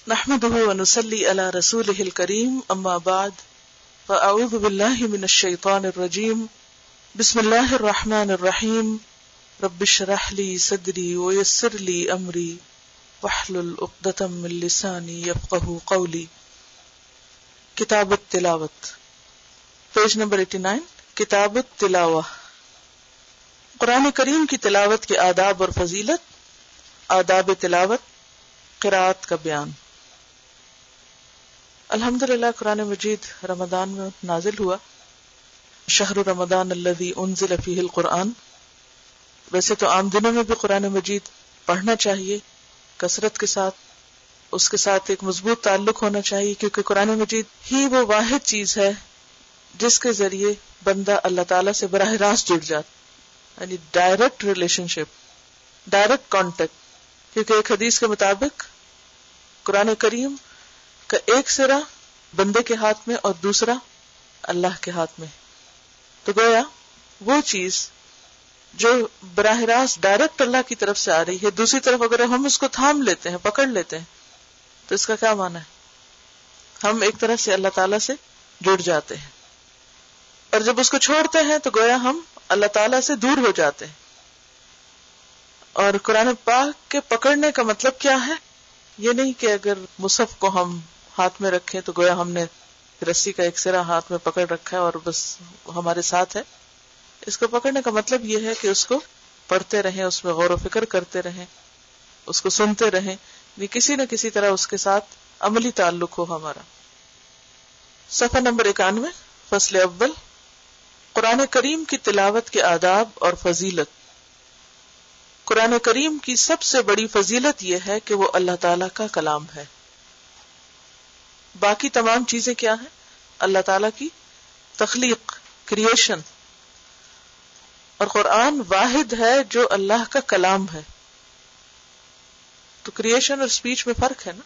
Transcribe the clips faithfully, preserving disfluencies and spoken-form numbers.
نحمده ونصلي على رسوله الكريم اما بعد فاعوذ بالله من الشيطان الرجيم بسم الله الرحمن الرحيم رب اشرح لي صدري ويسر لي امري واحلل عقدة من لساني يفقهوا قولي. کتاب التلاوت، پیج نمبر نواسی. کتاب التلاوہ، قرآن کریم کی تلاوت کے آداب اور فضیلت، آداب تلاوت، قرأت کا بیان. الحمدللہ قرآن مجید رمضان میں نازل ہوا. شہر رمضان الذی انزل فیہ القرآن. ویسے تو عام دنوں میں بھی قرآن مجید پڑھنا چاہیے کثرت کے ساتھ، اس کے ساتھ ایک مضبوط تعلق ہونا چاہیے، کیونکہ قرآن مجید ہی وہ واحد چیز ہے جس کے ذریعے بندہ اللہ تعالیٰ سے براہ راست جڑ جاتا، یعنی direct relationship, direct contact. کیونکہ ایک حدیث کے مطابق قرآن کریم کا ایک سرا بندے کے ہاتھ میں اور دوسرا اللہ کے ہاتھ میں. تو گویا وہ چیز جو براہ راست ڈائریکٹ اللہ کی طرف سے آ رہی ہے، دوسری طرف اگر ہم اس کو تھام لیتے ہیں، پکڑ لیتے ہیں، تو اس کا کیا معنی ہے؟ ہم ایک طرح سے اللہ تعالیٰ سے جڑ جاتے ہیں، اور جب اس کو چھوڑتے ہیں تو گویا ہم اللہ تعالیٰ سے دور ہو جاتے ہیں. اور قرآن پاک کے پکڑنے کا مطلب کیا ہے؟ یہ نہیں کہ اگر مصحف کو ہم ہاتھ میں رکھیں تو گویا ہم نے رسی کا ایک سرا ہاتھ میں پکڑ رکھا ہے اور بس ہمارے ساتھ ہے. اس کو پکڑنے کا مطلب یہ ہے کہ اس کو پڑھتے رہیں، اس میں غور و فکر کرتے رہیں، اس کو سنتے رہیں، یہ کسی نہ کسی طرح اس کے ساتھ عملی تعلق ہو ہمارا. صفحہ نمبر اکانوے، فصل اول، قرآن کریم کی تلاوت کے آداب اور فضیلت. قرآن کریم کی سب سے بڑی فضیلت یہ ہے کہ وہ اللہ تعالیٰ کا کلام ہے. باقی تمام چیزیں کیا ہیں؟ اللہ تعالیٰ کی تخلیق، کریشن. اور قرآن واحد ہے جو اللہ کا کلام ہے. تو کریشن اور سپیچ میں فرق ہے نا.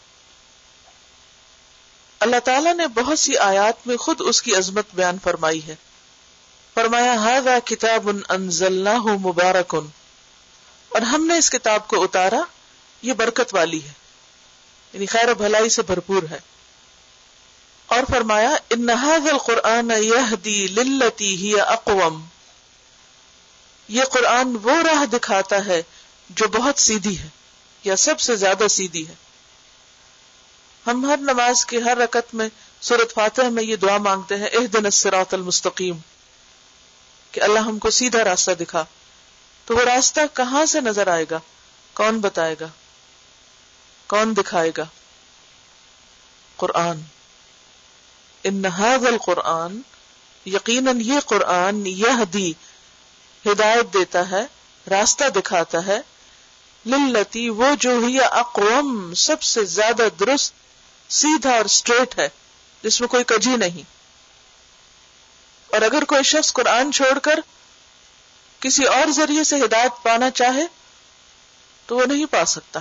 اللہ تعالیٰ نے بہت سی آیات میں خود اس کی عظمت بیان فرمائی ہے. فرمایا ھذا کتاب انزلناہ مبارک، اور ہم نے اس کتاب کو اتارا، یہ برکت والی ہے، یعنی خیر و بھلائی سے بھرپور ہے. اور فرمایا ان ھذا القرآن یہدی للتی ہی اقوم، یہ قرآن وہ راہ دکھاتا ہے جو بہت سیدھی ہے یا سب سے زیادہ سیدھی ہے. ہم ہر نماز کی ہر رکعت میں سورۃ فاتحہ میں یہ دعا مانگتے ہیں اہدنا الصراط المستقیم، کہ اللہ ہم کو سیدھا راستہ دکھا. تو وہ راستہ کہاں سے نظر آئے گا؟ کون بتائے گا؟ کون دکھائے گا؟ قرآن. ان ھذا القرآن، یقیناً یہ قرآن، یہدی، ہدایت دیتا ہے، راستہ دکھاتا ہے، للتی، وہ جو ہی اقوم، سب سے زیادہ درست، سیدھا اور سٹریٹ ہے، جس میں کوئی کجی نہیں. اور اگر کوئی شخص قرآن چھوڑ کر کسی اور ذریعے سے ہدایت پانا چاہے تو وہ نہیں پا سکتا.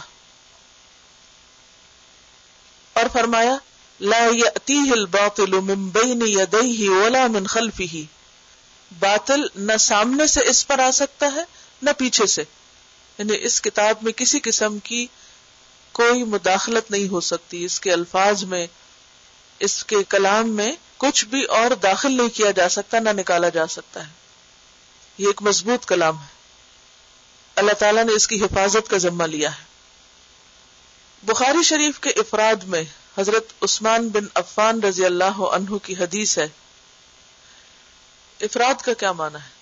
اور فرمایا لا یأتیہ الباطل من بین یدیہ ولا من خلفہ، باطل نہ سامنے سے اس پر آ سکتا ہے نہ پیچھے سے، یعنی اس کتاب میں کسی قسم کی کوئی مداخلت نہیں ہو سکتی. اس کے الفاظ میں، اس کے کلام میں کچھ بھی اور داخل نہیں کیا جا سکتا، نہ نکالا جا سکتا ہے. یہ ایک مضبوط کلام ہے، اللہ تعالیٰ نے اس کی حفاظت کا ذمہ لیا ہے. بخاری شریف کے افراد میں حضرت عثمان بن عفان رضی اللہ عنہ کی حدیث ہے. افراد کا کیا معنی ہے؟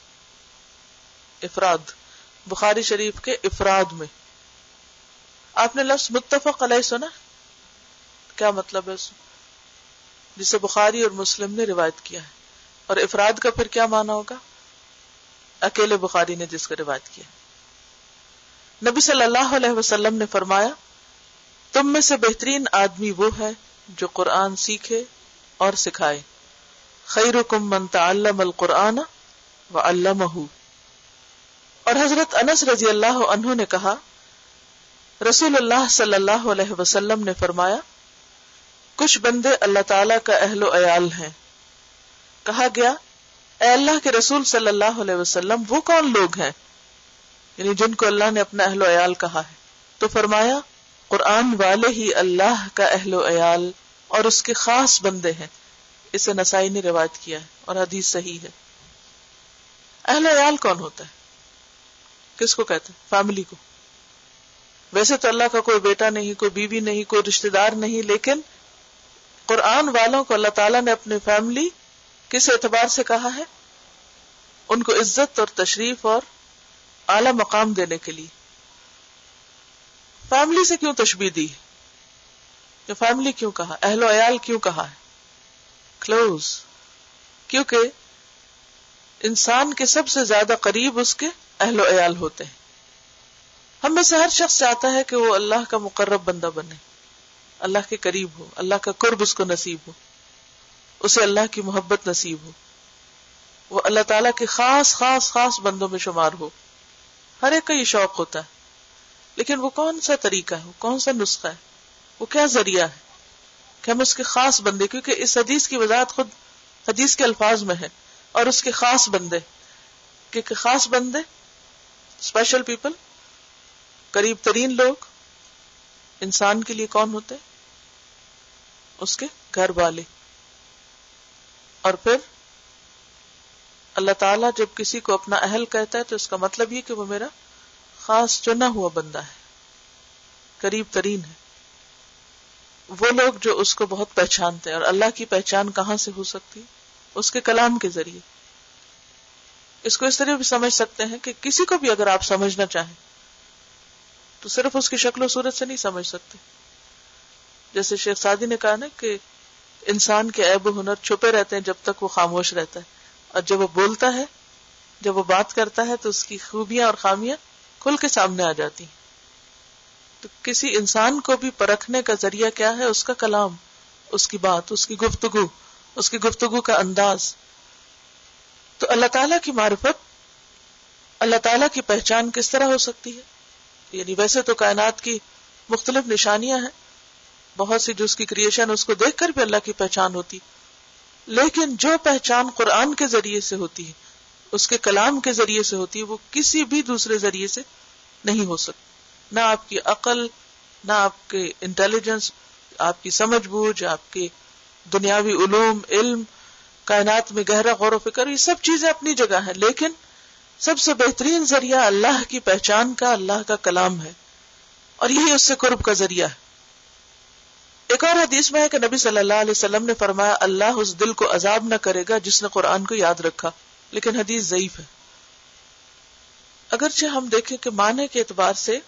افراد، بخاری شریف کے افراد میں آپ نے لفظ متفق علیہ سنا؟ کیا مطلب ہے اس جسے بخاری اور مسلم نے روایت کیا ہے. اور افراد کا پھر کیا معنی ہوگا؟ اکیلے بخاری نے جس کا روایت کیا. نبی صلی اللہ علیہ وسلم نے فرمایا تم میں سے بہترین آدمی وہ ہے جو قرآن سیکھے اور سکھائے. خیرکم من تعلم القرآن وعلمہ. اور حضرت انس رضی اللہ عنہ نے کہا رسول اللہ صلی اللہ علیہ وسلم نے فرمایا کچھ بندے اللہ تعالیٰ کا اہل و عیال ہیں. کہا گیا اے اللہ کے رسول صلی اللہ علیہ وسلم وہ کون لوگ ہیں، یعنی جن کو اللہ نے اپنا اہل و عیال کہا ہے؟ تو فرمایا قرآن والے ہی اللہ کا اہل و عیال اور اس کے خاص بندے ہیں. اسے نسائی نے روایت کیا ہے اور حدیث صحیح ہے. اہل و عیال کون ہوتا ہے؟ کس کو کہتے ہیں؟ فیملی کو. ویسے تو اللہ کا کوئی بیٹا نہیں، کوئی بیوی نہیں، کوئی رشتہ دار نہیں، لیکن قرآن والوں کو اللہ تعالیٰ نے اپنے فیملی کس اعتبار سے کہا ہے؟ ان کو عزت اور تشریف اور اعلی مقام دینے کے لیے. فیملی سے کیوں تشبیہ دی؟ کہ فیملی کیوں کہا؟ اہل و عیال کیوں کہا ہے؟ کلوز. کیونکہ انسان کے سب سے زیادہ قریب اس کے اہل و عیال ہوتے ہیں. ہم میں سے ہر شخص چاہتا ہے کہ وہ اللہ کا مقرب بندہ بنے، اللہ کے قریب ہو، اللہ کا قرب اس کو نصیب ہو، اسے اللہ کی محبت نصیب ہو، وہ اللہ تعالیٰ کے خاص خاص خاص بندوں میں شمار ہو. ہر ایک کا یہ شوق ہوتا ہے، لیکن وہ کون سا طریقہ ہے، وہ کون سا نسخہ ہے، وہ کیا ذریعہ ہے کہ ہم اس کے خاص بندے، کیونکہ اس حدیث کی وضاحت خود حدیث کے الفاظ میں ہے، اور اس کے خاص بندے، کیونکہ خاص بندے اسپیشل پیپل، قریب ترین لوگ انسان کے لیے کون ہوتے؟ اس کے گھر والے. اور پھر اللہ تعالیٰ جب کسی کو اپنا اہل کہتا ہے تو اس کا مطلب یہ کہ وہ میرا خاص چنا ہوا بندہ ہے، قریب ترین ہے. وہ لوگ جو اس کو بہت پہچانتے ہیں. اور اللہ کی پہچان کہاں سے ہو سکتی؟ اس کے کلام کے ذریعے. اس کو اس طرح بھی سمجھ سکتے ہیں کہ کسی کو بھی اگر آپ سمجھنا چاہیں تو صرف اس کی شکل و صورت سے نہیں سمجھ سکتے. جیسے شیخ سعدی نے کہا نا کہ انسان کے عیب و ہنر چھپے رہتے ہیں جب تک وہ خاموش رہتا ہے، اور جب وہ بولتا ہے، جب وہ بات کرتا ہے تو اس کی خوبیاں اور خامیاں کھل کے سامنے آ جاتی ہیں. تو کسی انسان کو بھی پرکھنے کا ذریعہ کیا ہے؟ اس کا کلام، اس کی بات، اس کی گفتگو، اس کی گفتگو کا انداز. تو اللہ تعالیٰ کی معرفت، اللہ تعالیٰ کی پہچان کس طرح ہو سکتی ہے؟ یعنی ویسے تو کائنات کی مختلف نشانیاں ہیں، بہت سی جو اس کی کریشن، اس کو دیکھ کر بھی اللہ کی پہچان ہوتی، لیکن جو پہچان قرآن کے ذریعے سے ہوتی ہے، اس کے کلام کے ذریعے سے ہوتی ہے، وہ کسی بھی دوسرے ذریعے سے نہیں ہو سکتی. نہ آپ کی عقل، نہ آپ کے انٹیلیجنس، آپ کی سمجھ بوجھ، آپ کے دنیاوی علوم، علم، کائنات میں گہرا غور و فکر، یہ سب چیزیں اپنی جگہ ہیں، لیکن سب سے بہترین ذریعہ اللہ کی پہچان کا اللہ کا کلام ہے، اور یہی اس سے قرب کا ذریعہ ہے. ایک اور حدیث میں ہے کہ نبی صلی اللہ علیہ وسلم نے فرمایا اللہ اس دل کو عذاب نہ کرے گا جس نے قرآن کو یاد رکھا، لیکن حدیث ضعیف ہے. اگرچہ ہم دیکھیں کہ معنی کے اعتبار سے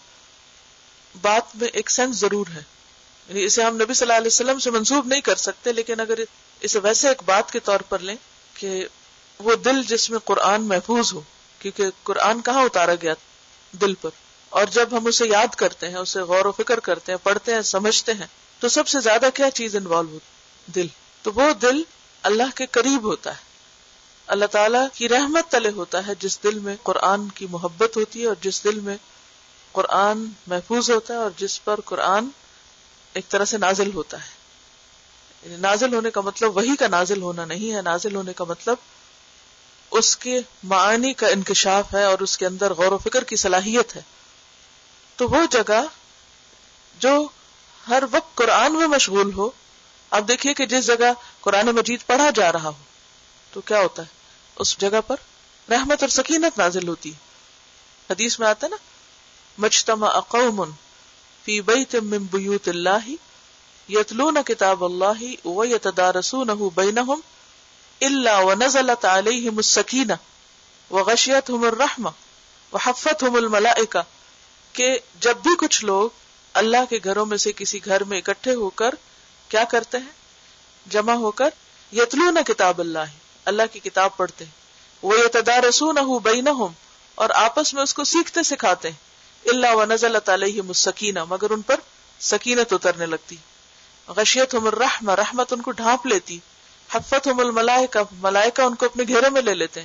بات میں ایک سینس ضرور ہے، یعنی اسے ہم نبی صلی اللہ علیہ وسلم سے منسوب نہیں کر سکتے، لیکن اگر اسے ویسے ایک بات کے طور پر لیں کہ وہ دل جس میں قرآن محفوظ ہو، کیونکہ قرآن کہاں اتارا گیا؟ دل پر. اور جب ہم اسے یاد کرتے ہیں، اسے غور و فکر کرتے ہیں، پڑھتے ہیں، سمجھتے ہیں، تو سب سے زیادہ کیا چیز انوالو ہوتی؟ دل. تو وہ دل اللہ کے قریب ہوتا ہے، اللہ تعالیٰ کی رحمت تلے ہوتا ہے، جس دل میں قرآن کی محبت ہوتی ہے، اور جس دل میں قرآن محفوظ ہوتا ہے، اور جس پر قرآن ایک طرح سے نازل ہوتا ہے. یعنی نازل ہونے کا مطلب وحی کا نازل ہونا نہیں ہے، نازل ہونے کا مطلب اس کے معانی کا انکشاف ہے، اور اس کے اندر غور و فکر کی صلاحیت ہے. تو وہ جگہ جو ہر وقت قرآن میں مشغول ہو، آپ دیکھیے کہ جس جگہ قرآن مجید پڑھا جا رہا ہو تو کیا ہوتا ہے؟ اس جگہ پر رحمت اور سکینت نازل ہوتی ہے. حدیث میں آتا ہے نا، مجتمع قوم فی بیت من بیوت اللہ یتلون کتاب اللہ ویتدارسونہ بینہم الا ونزلت علیہم السکینہ وغشیتہم الرحمہ وحفتہم الملائکہ، کہ جب بھی کچھ لوگ اللہ کے گھروں میں سے کسی گھر میں اکٹھے ہو کر کیا کرتے ہیں؟ جمع ہو کر یتلون کتاب اللہ، اللہ کی کتاب پڑھتے ہیں، ویتدارسونہ بینہم، اور آپس میں اس کو سیکھتے سکھاتے ہیں، الا ونزلت علیہم السکینہ، مگر ان پر سکینت اترنے لگتی، غشیتہم الرحمہ، رحمت ان کو ڈھانپ لیتی، حفتہم الملائکہ، ملائکہ ان کو اپنے گھیرے میں لے لیتے ہیں.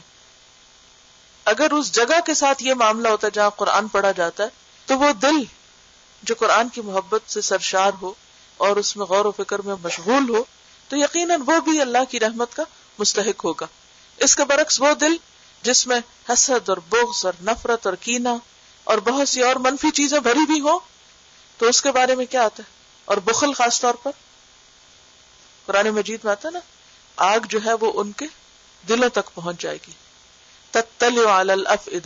اگر اس جگہ کے ساتھ یہ معاملہ ہوتا ہے جہاں قرآن پڑھا جاتا ہے، تو وہ دل جو قرآن کی محبت سے سرشار ہو اور اس میں غور و فکر میں مشغول ہو، تو یقیناً وہ بھی اللہ کی رحمت کا مستحق ہوگا. اس کے برعکس وہ دل جس میں حسد اور بغض اور نفرت اور کینہ اور بہت سی اور منفی چیزیں بھری بھی ہوں، تو اس کے بارے میں کیا آتا ہے؟ اور بخل خاص طور پر قرآن مجید میں آتا ہے نا، آگ جو ہے وہ ان کے دلوں تک پہنچ جائے گی. تطلع علی الافئدہ.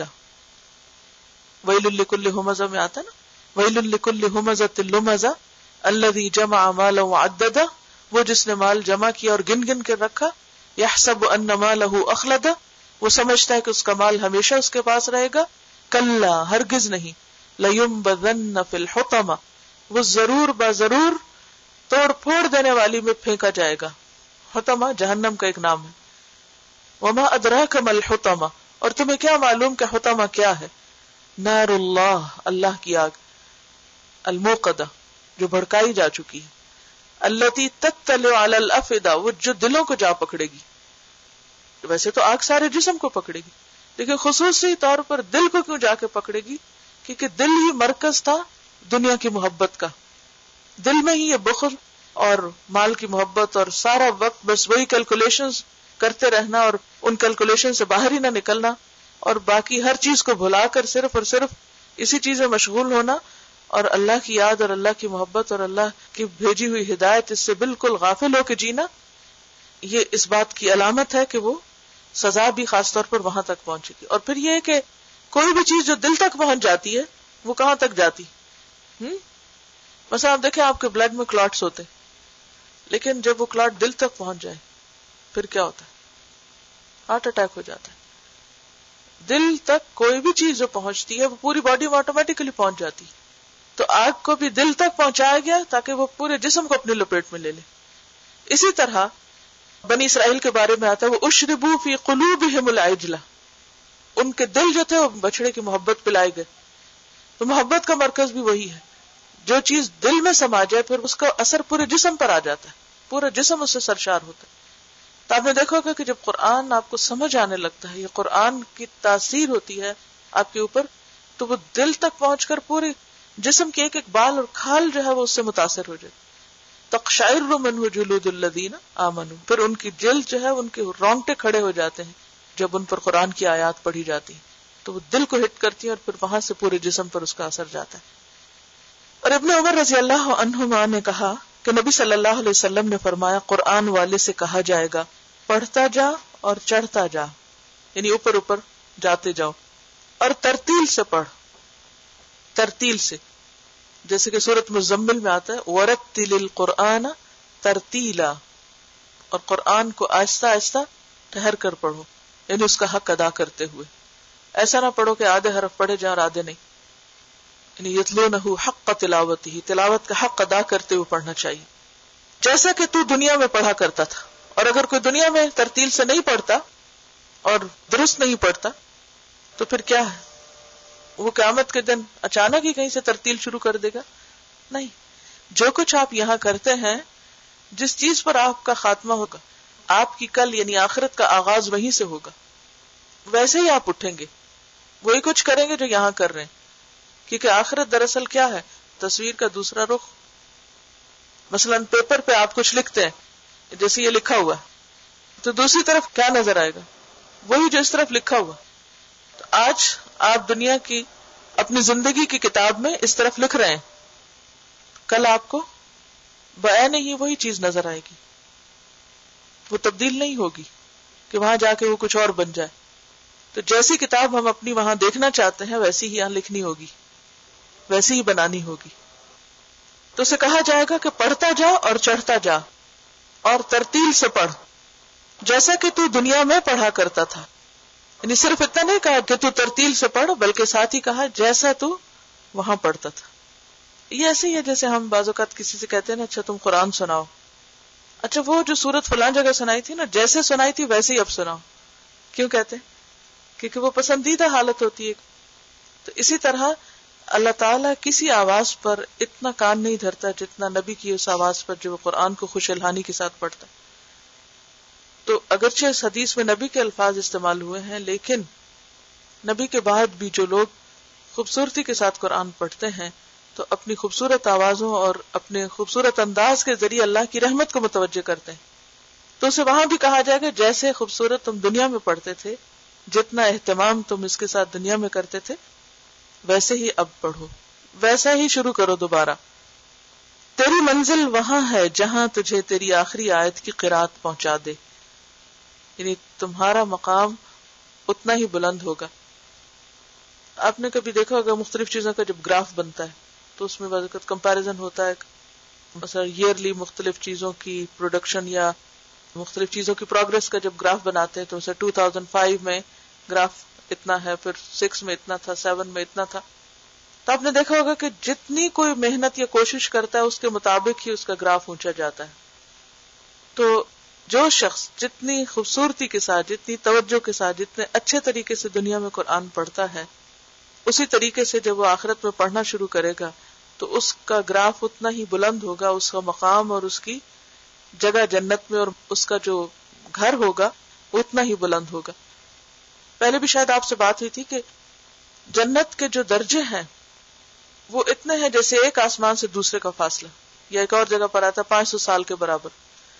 ویل لکل ہمزہ میں آتا ہے نا، ویل لکل ہمزۃ لمزہ الذی جمع مالا وعددہ، وہ جس نے مال جمع کیا اور گن گن کے رکھا. یحسب ان مالہ اخلدہ، وہ سمجھتا ہے کہ اس کا مال ہمیشہ اس کے پاس رہے گا. کلا، ہرگز نہیں. لینبذن فی الحطمہ، وہ ضرور با ضرور توڑ پھوڑ دینے والی میں پھینکا جائے گا. حطمہ جہنم کا ایک نام ہے. وما ادراک ما الحطمہ، اور تمہیں کیا معلوم کہ حطمہ کیا ہے؟ نار اللہ، اللہ کی آگ. الموقدہ، جو بھڑکائی جا چکی ہے. التی تطلع علی الافئدہ، وہ جو دلوں کو جا پکڑے گی. ویسے تو آگ سارے جسم کو پکڑے گی، لیکن خصوصی طور پر دل کو کیوں جا کے پکڑے گی؟ کیونکہ دل ہی مرکز تھا دنیا کی محبت کا. دل میں ہی یہ بخل اور مال کی محبت اور سارا وقت بس وہی کیلکولیشنز کرتے رہنا اور ان کیلکولیشن سے باہر ہی نہ نکلنا، اور باقی ہر چیز کو بھلا کر صرف اور صرف اسی چیز میں مشغول ہونا، اور اللہ کی یاد اور اللہ کی محبت اور اللہ کی بھیجی ہوئی ہدایت اس سے بالکل غافل ہو کے جینا، یہ اس بات کی علامت ہے کہ وہ سزا بھی خاص طور پر وہاں تک پہنچے گی. اور پھر یہ ہے کہ کوئی بھی چیز جو دل تک پہنچ جاتی ہے وہ کہاں تک جاتی؟ ہم مثلا آپ دیکھیں آپ کے بلڈ میں کلاٹس ہوتے، لیکن جب وہ کلاٹ دل تک پہنچ جائے پھر کیا ہوتا ہے؟ ہارٹ اٹیک ہو جاتا ہے. دل تک کوئی بھی چیز جو پہنچتی ہے وہ پوری باڈی میں آٹومیٹکلی پہنچ جاتی. تو آگ کو بھی دل تک پہنچایا گیا تاکہ وہ پورے جسم کو اپنی لپیٹ میں لے لے. اسی طرح بنی اسرائیل کے بارے میں آتا ہے، وہ اشربوا فی قلوبہم العجلہ، ان کے دل جو تھے وہ بچڑے کی محبت پلائے گئے. تو محبت کا مرکز بھی وہی ہے. جو چیز دل میں سما جائے پھر اس کا اثر پورے جسم پر آ جاتا ہے، پورا جسم اس سے سرشار ہوتا ہے. تو آپ نے دیکھا ہوگا کہ جب قرآن آپ کو سمجھ آنے لگتا ہے، یہ قرآن کی تاثیر ہوتی ہے آپ کے اوپر، تو وہ دل تک پہنچ کر پورے جسم کے ایک ایک بال اور کھال جو ہے وہ اس سے متاثر ہو جائے. تقشعر منہ جلود الذین آمنوا، پھر ان کی جلد جو ہے ان کے رونگٹے کھڑے ہو جاتے ہیں جب ان پر قرآن کی آیات پڑھی جاتی ہیں، تو وہ دل کو ہٹ کرتی ہیں اور پھر وہاں سے پورے جسم پر اس کا اثر جاتا ہے. اور ابن عمر رضی اللہ عنہما نے کہا کہ نبی صلی اللہ علیہ وسلم نے فرمایا، قرآن والے سے کہا جائے گا پڑھتا جا اور چڑھتا جا، یعنی اوپر اوپر جاتے جاؤ، اور ترتیل سے پڑھ. ترتیل سے، جیسے کہ سورۃ مزمل میں آتا ہے وَرَتِّلِ الْقُرْآنَ ترتیلا، اور قرآن کو آہستہ آہستہ ٹھہر کر پڑھو، یعنی اس کا حق ادا کرتے ہوئے. ایسا نہ پڑھو کہ آدھے حرف پڑھے جائیں اور آدھے نہیں، یعنی یتلونہ حق تلاوتہ، تلاوت کا حق ادا کرتے ہوئے پڑھنا چاہیے. جیسا کہ تو دنیا میں پڑھا کرتا تھا. اور اگر کوئی دنیا میں ترتیل سے نہیں پڑھتا اور درست نہیں پڑھتا تو پھر کیا ہے؟ وہ قیامت کے دن اچانک ہی کہیں سے ترتیل شروع کر دے گا؟ نہیں. جو کچھ آپ یہاں کرتے ہیں، جس چیز پر آپ کا خاتمہ ہوگا، آپ کی کل یعنی آخرت کا آغاز وہیں سے ہوگا. ویسے ہی آپ اٹھیں گے، وہی کچھ کریں گے جو یہاں کر رہے ہیں. کیونکہ آخرت دراصل کیا ہے؟ تصویر کا دوسرا رخ. مثلا پیپر پہ آپ کچھ لکھتے ہیں، جیسے یہ لکھا ہوا تو دوسری طرف کیا نظر آئے گا؟ وہی جو اس طرف لکھا ہوا. تو آج آپ دنیا کی اپنی زندگی کی کتاب میں اس طرف لکھ رہے ہیں، کل آپ کو بیان ہی وہی چیز نظر آئے گی، وہ تبدیل نہیں ہوگی کہ وہاں جا کے وہ کچھ اور بن جائے. تو جیسی کتاب ہم اپنی وہاں دیکھنا چاہتے ہیں ویسی ہی یہاں لکھنی ہوگی، ویسی ہی بنانی ہوگی. تو اسے کہا جائے گا کہ پڑھتا جا اور چڑھتا جا اور ترتیل سے پڑھ، جیسا کہ تو دنیا میں پڑھا کرتا تھا. یعنی صرف اتنا نہیں کہا کہ تو ترتیل سے پڑھ، بلکہ ساتھ ہی کہا جیسا تو وہاں پڑھتا تھا. یہ ایسے ہی ہے جیسے ہم بعض اوقات کسی سے کہتے ہیں نا، اچھا تم قرآن سناؤ. اچھا وہ جو سورت فلان جگہ سنائی تھی نا، جیسے سنائی تھی ویسے ہی اب سناؤ. کیوں کہتے ہیں؟ کیونکہ وہ پسندیدہ حالت ہوتی ہے. تو اسی طرح اللہ تعالیٰ کسی آواز پر اتنا کان نہیں دھرتا جتنا نبی کی اس آواز پر جو وہ قرآن کو خوش الحانی کے ساتھ پڑھتا. تو اگرچہ اس حدیث میں نبی کے الفاظ استعمال ہوئے ہیں، لیکن نبی کے بعد بھی جو لوگ خوبصورتی کے ساتھ قرآن پڑھتے ہیں تو اپنی خوبصورت آوازوں اور اپنے خوبصورت انداز کے ذریعے اللہ کی رحمت کو متوجہ کرتے ہیں. تو اسے وہاں بھی کہا جائے گا جیسے خوبصورت تم دنیا میں پڑھتے تھے، جتنا اہتمام تم اس کے ساتھ دنیا میں کرتے تھے، ویسے ہی اب پڑھو. ویسا ہی شروع کرو دوبارہ. تیری منزل وہاں ہے جہاں تجھے تیری آخری آیت کی قرات پہنچا دے. یعنی تمہارا مقام اتنا ہی بلند ہوگا. آپ نے کبھی دیکھا ہوگا مختلف چیزوں کا جب گراف بنتا ہے تو اس میں بعض اوقات کمپیریزن ہوتا ہے، مثلا ایئرلی مختلف چیزوں کی پروڈکشن یا مختلف چیزوں کی پروگرس کا جب گراف بناتے ہیں تو اسے ٹو تھاؤزینڈ فائیو میں گراف اتنا ہے، پھر سکس میں اتنا تھا، سیون میں اتنا تھا. تو آپ نے دیکھا ہوگا کہ جتنی کوئی محنت یا کوشش کرتا ہے اس کے مطابق ہی اس کا گراف اونچا جاتا ہے. تو جو شخص جتنی خوبصورتی کے ساتھ، جتنی توجہ کے ساتھ، جتنے اچھے طریقے سے دنیا میں قرآن پڑھتا ہے، اسی طریقے سے جب وہ آخرت میں پڑھنا شروع کرے گا تو اس کا گراف اتنا ہی بلند ہوگا، اس کا مقام اور اس کی جگہ جنت میں اور اس کا جو گھر ہوگا اتنا ہی بلند ہوگا. پہلے بھی شاید آپ سے بات ہوئی تھی کہ جنت کے جو درجے ہیں وہ اتنے ہیں جیسے ایک آسمان سے دوسرے کا فاصلہ، یا ایک اور جگہ پر آتا ہے پانچ سو سال کے برابر،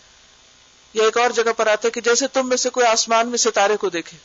یا ایک اور جگہ پر آتا ہے کہ جیسے تم میں سے کوئی آسمان میں ستارے کو دیکھے.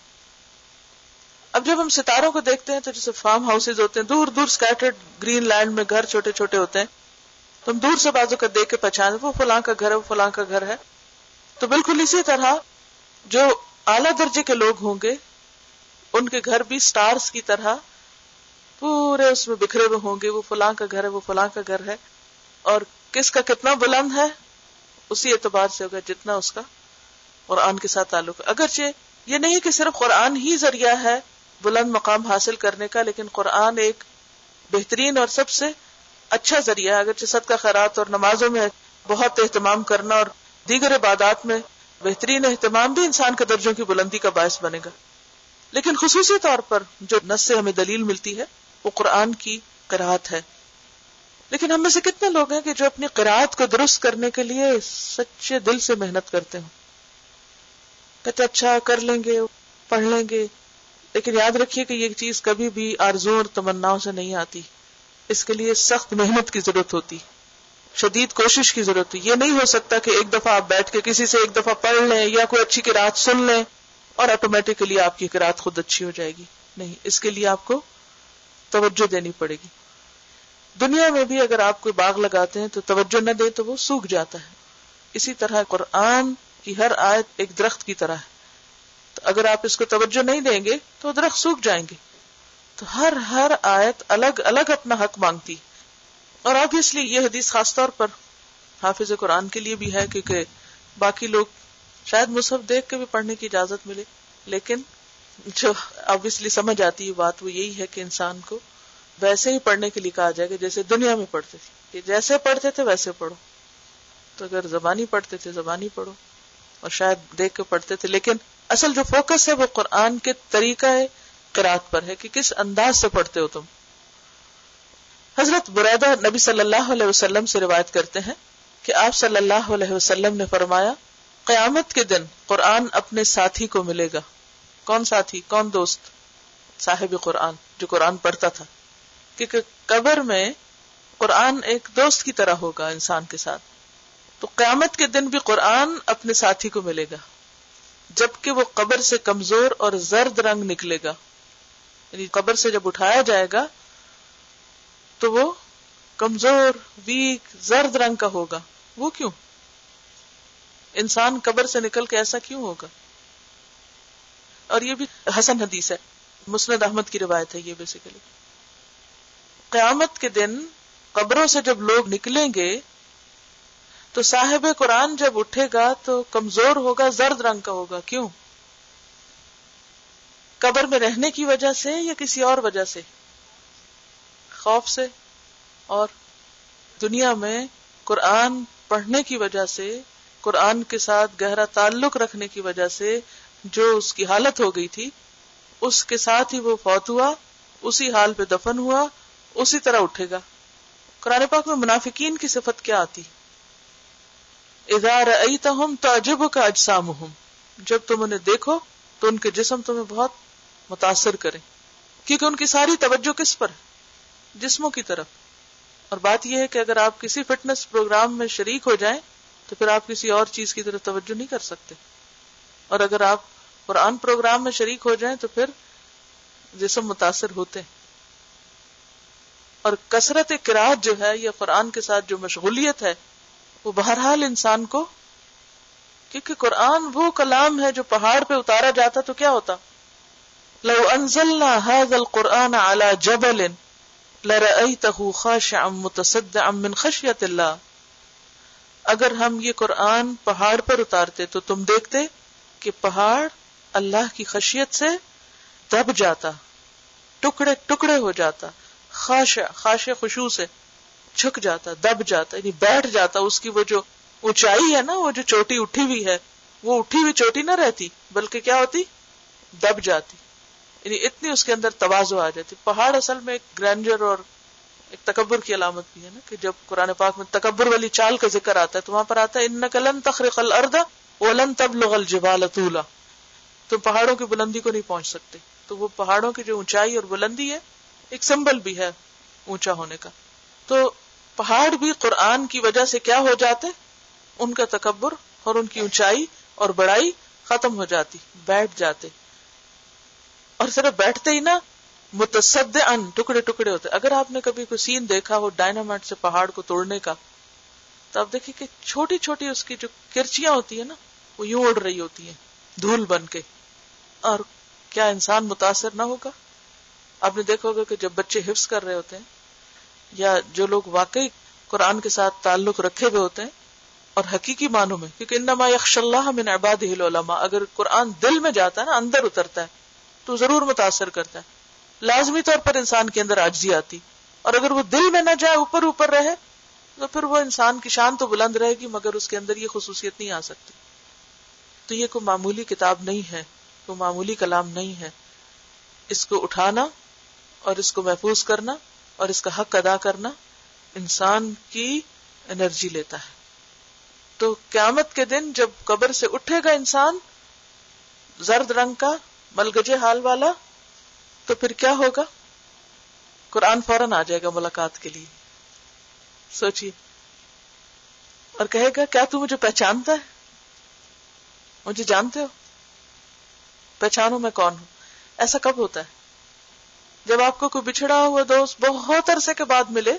اب جب ہم ستاروں کو دیکھتے ہیں تو جیسے فارم ہاؤسز ہوتے ہیں، دور دور سکیٹرڈ گرین لینڈ میں گھر چھوٹے چھوٹے ہوتے ہیں، تو ہم دور سے بازو کا دیکھ کے پہچان وہ فلاں کا گھر ہے، وہ فلاں کا گھر ہے. تو بالکل اسی طرح جو اعلیٰ درجے کے لوگ ہوں گے ان کے گھر بھی سٹارز کی طرح پورے اس میں بکھرے ہوئے ہوں گے، وہ فلاں کا گھر ہے، وہ فلاں کا گھر ہے. اور کس کا کتنا بلند ہے اسی اعتبار سے ہوگا جتنا اس کا قرآن کے ساتھ تعلق ہے. اگرچہ یہ نہیں کہ صرف قرآن ہی ذریعہ ہے بلند مقام حاصل کرنے کا، لیکن قرآن ایک بہترین اور سب سے اچھا ذریعہ ہے. اگرچہ صدقہ خیرات اور نمازوں میں بہت اہتمام کرنا اور دیگر عبادات میں بہترین اہتمام بھی انسان کے درجوں کی بلندی کا باعث بنے گا، لیکن خصوصی طور پر جو نص سے ہمیں دلیل ملتی ہے وہ قرآن کی قرات ہے. لیکن ہم میں سے کتنے لوگ ہیں کہ جو اپنی قرات کو درست کرنے کے لیے سچے دل سے محنت کرتے ہیں، کہتے اچھا کر لیں گے، پڑھ لیں گے، لیکن یاد رکھیے کہ یہ چیز کبھی بھی آرزو اور تمناؤں سے نہیں آتی. اس کے لیے سخت محنت کی ضرورت ہوتی، شدید کوشش کی ضرورت ہے. یہ نہیں ہو سکتا کہ ایک دفعہ آپ بیٹھ کے کسی سے ایک دفعہ پڑھ لیں یا کوئی اچھی قرات سن لیں اور آٹومیٹکلی آپ کی قرات خود اچھی ہو جائے گی. نہیں، اس کے لیے آپ کو توجہ دینی پڑے گی. دنیا میں بھی اگر آپ کوئی باغ لگاتے ہیں تو توجہ نہ دیں تو وہ سوکھ جاتا ہے. اسی طرح قرآن کی ہر آیت ایک درخت کی طرح ہے، تو اگر آپ اس کو توجہ نہیں دیں گے تو وہ درخت سوکھ جائیں گے. تو ہر ہر آیت الگ الگ اپنا حق مانگتی. اور آبویسلی یہ حدیث خاص طور پر حافظ قرآن کے لیے بھی ہے، کیونکہ باقی لوگ شاید مصحف دیکھ کے بھی پڑھنے کی اجازت ملے، لیکن جو آبویسلی سمجھ آتی ہے بات وہ یہی ہے کہ انسان کو ویسے ہی پڑھنے کے لیے کہا جائے کہ جیسے دنیا میں پڑھتے تھے، کہ جیسے پڑھتے تھے ویسے پڑھو. تو اگر زبانی پڑھتے تھے زبانی پڑھو، اور شاید دیکھ کے پڑھتے تھے، لیکن اصل جو فوکس ہے وہ قرآن کے طریقہ قرات پر ہے کہ کس انداز سے پڑھتے ہو تم. حضرت بریدہ نبی صلی اللہ علیہ وسلم سے روایت کرتے ہیں کہ آپ صلی اللہ علیہ وسلم نے فرمایا، قیامت کے دن قرآن اپنے ساتھی کو ملے گا. کون ساتھی؟ کون دوست؟ صاحب قرآن، جو قرآن پڑھتا تھا. کیونکہ قبر میں قرآن ایک دوست کی طرح ہوگا انسان کے ساتھ. تو قیامت کے دن بھی قرآن اپنے ساتھی کو ملے گا، جبکہ وہ قبر سے کمزور اور زرد رنگ نکلے گا. یعنی قبر سے جب اٹھایا جائے گا تو وہ کمزور، ویک، زرد رنگ کا ہوگا. وہ کیوں؟ انسان قبر سے نکل کے ایسا کیوں ہوگا؟ اور یہ بھی حسن حدیث ہے، مسند احمد کی روایت ہے یہ. بیسیکلی قیامت کے دن قبروں سے جب لوگ نکلیں گے تو صاحب قرآن جب اٹھے گا تو کمزور ہوگا، زرد رنگ کا ہوگا. کیوں؟ قبر میں رہنے کی وجہ سے یا کسی اور وجہ سے؟ خوف سے اور دنیا میں قرآن پڑھنے کی وجہ سے، قرآن کے ساتھ گہرا تعلق رکھنے کی وجہ سے جو اس کی حالت ہو گئی تھی اس کے ساتھ ہی وہ فوت ہوا، اسی حال پہ دفن ہوا، اسی طرح اٹھے گا. قرآن پاک میں منافقین کی صفت کیا آتی؟ اذا رأیتہم تعجبک اجسامہم، جب تم انہیں دیکھو تو ان کے جسم تمہیں بہت متاثر کریں، کیونکہ ان کی ساری توجہ کس پر؟ جسموں کی طرف. اور بات یہ ہے کہ اگر آپ کسی فٹنس پروگرام میں شریک ہو جائیں تو پھر آپ کسی اور چیز کی طرف توجہ نہیں کر سکتے، اور اگر آپ قرآن پروگرام میں شریک ہو جائیں تو پھر جسم متاثر ہوتے ہیں. اور کثرت قرات جو ہے یا قرآن کے ساتھ جو مشغولیت ہے وہ بہرحال انسان کو، کیونکہ قرآن وہ کلام ہے جو پہاڑ پہ اتارا جاتا تو کیا ہوتا، لو انزلنا هذا القرآن على جبل لرأيته خاشعا متصدعا من خشیۃ اللہ، اگر ہم یہ قرآن پہاڑ پر اتارتے تو تم دیکھتے کہ پہاڑ اللہ کی خشیت سے دب جاتا، ٹکڑے ٹکڑے ہو جاتا، خاشع خاشع خشوع سے جھک جاتا، دب جاتا، یعنی بیٹھ جاتا. اس کی وہ جو اونچائی ہے نا، وہ جو چوٹی اٹھی ہوئی ہے، وہ اٹھی ہوئی چوٹی نہ رہتی بلکہ کیا ہوتی، دب جاتی، یعنی اتنی اس کے اندر تواضع آ جاتی. پہاڑ اصل میں ایک گرینڈر اور ایک تکبر کی علامت بھی ہے نا، کہ جب قرآن پاک میں تکبر والی چال کا ذکر آتا ہے تو وہاں پر آتا ہے انک لن تخرق الارض ولن تبلغ الجبال طولا، تم پہاڑوں کی بلندی کو نہیں پہنچ سکتے. تو وہ پہاڑوں کی جو اونچائی اور بلندی ہے ایک سمبل بھی ہے اونچا ہونے کا. تو پہاڑ بھی قرآن کی وجہ سے کیا ہو جاتے، ان کا تکبر اور ان کی اونچائی اور بڑائی ختم ہو جاتی، بیٹھ جاتے. اور صرف بیٹھتے ہی نا، متصدعن ٹکڑے ٹکڑے ہوتے. اگر آپ نے کبھی کوئی سین دیکھا ہو ڈائنامائٹ سے پہاڑ کو توڑنے کا، تو آپ دیکھیں کہ چھوٹی چھوٹی اس کی جو کرچیاں ہوتی ہیں نا، وہ یوں اڑ رہی ہوتی ہیں دھول بن کے. اور کیا انسان متاثر نہ ہوگا؟ آپ نے دیکھا ہوگا کہ جب بچے حفظ کر رہے ہوتے ہیں یا جو لوگ واقعی قرآن کے ساتھ تعلق رکھے ہوئے ہوتے ہیں اور حقیقی معنوں میں، کیونکہ انما یخشى اللہ من عبادہ العلماء، اگر قرآن دل میں جاتا ہے نا، اندر اترتا ہے تو ضرور متاثر کرتا ہے. لازمی طور پر انسان کے اندر عاجزی آتی، اور اگر وہ دل میں نہ جائے، اوپر اوپر رہے، تو پھر وہ انسان کی شان تو بلند رہے گی مگر اس کے اندر یہ خصوصیت نہیں آ سکتی. تو یہ کوئی معمولی کتاب نہیں ہے، کوئی معمولی کلام نہیں ہے. اس کو اٹھانا اور اس کو محفوظ کرنا اور اس کا حق ادا کرنا انسان کی انرجی لیتا ہے. تو قیامت کے دن جب قبر سے اٹھے گا انسان زرد رنگ کا ملگجے حال والا، تو پھر کیا ہوگا؟ قرآن فوراً آ جائے گا ملاقات کے لیے. سوچئے، اور کہے گا کیا تو مجھے پہچانتا ہے؟ مجھے جانتے ہو؟ پہچانو میں کون ہوں. ایسا کب ہوتا ہے؟ جب آپ کو کوئی بچھڑا ہوا دوست بہت عرصے کے بعد ملے،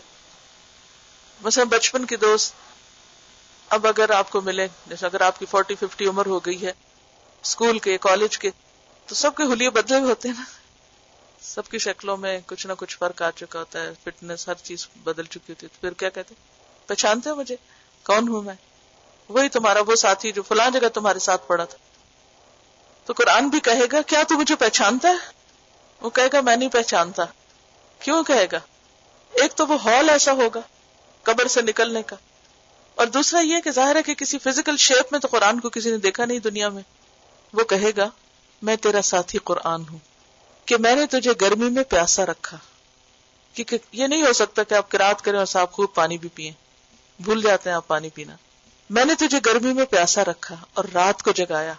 مثلا بچپن کی دوست اب اگر آپ کو ملے، جیسے اگر آپ کی فورٹی ففٹی عمر ہو گئی ہے، اسکول کے کالج کے، تو سب کے حلیے بدلے ہوئے ہوتے ہیں نا، سب کی شکلوں میں کچھ نہ کچھ فرق آ چکا ہوتا ہے، فٹنس ہر چیز بدل چکی ہوتی ہے. تو پھر کیا کہتے ہیں؟ پہچانتے ہو مجھے؟ کون ہوں میں؟ وہی تمہارا وہ ساتھی جو فلاں جگہ تمہارے ساتھ پڑا تھا. تو قرآن بھی کہے گا کیا تو مجھے پہچانتا ہے؟ وہ کہے گا میں نہیں پہچانتا. کیوں کہے گا؟ ایک تو وہ ہال ایسا ہوگا قبر سے نکلنے کا، اور دوسرا یہ کہ ظاہر ہے کہ کسی فزیکل شیپ میں تو قرآن کو کسی نے دیکھا نہیں دنیا میں. وہ کہے گا میں تیرا ساتھی قرآن ہوں، کہ میں نے تجھے گرمی میں پیاسا رکھا. کیونکہ یہ نہیں ہو سکتا کہ آپ قرات کریں اور صاحب خوب پانی بھی پیئیں، بھول جاتے ہیں آپ پانی پینا. میں نے تجھے گرمی میں پیاسا رکھا اور رات کو جگایا،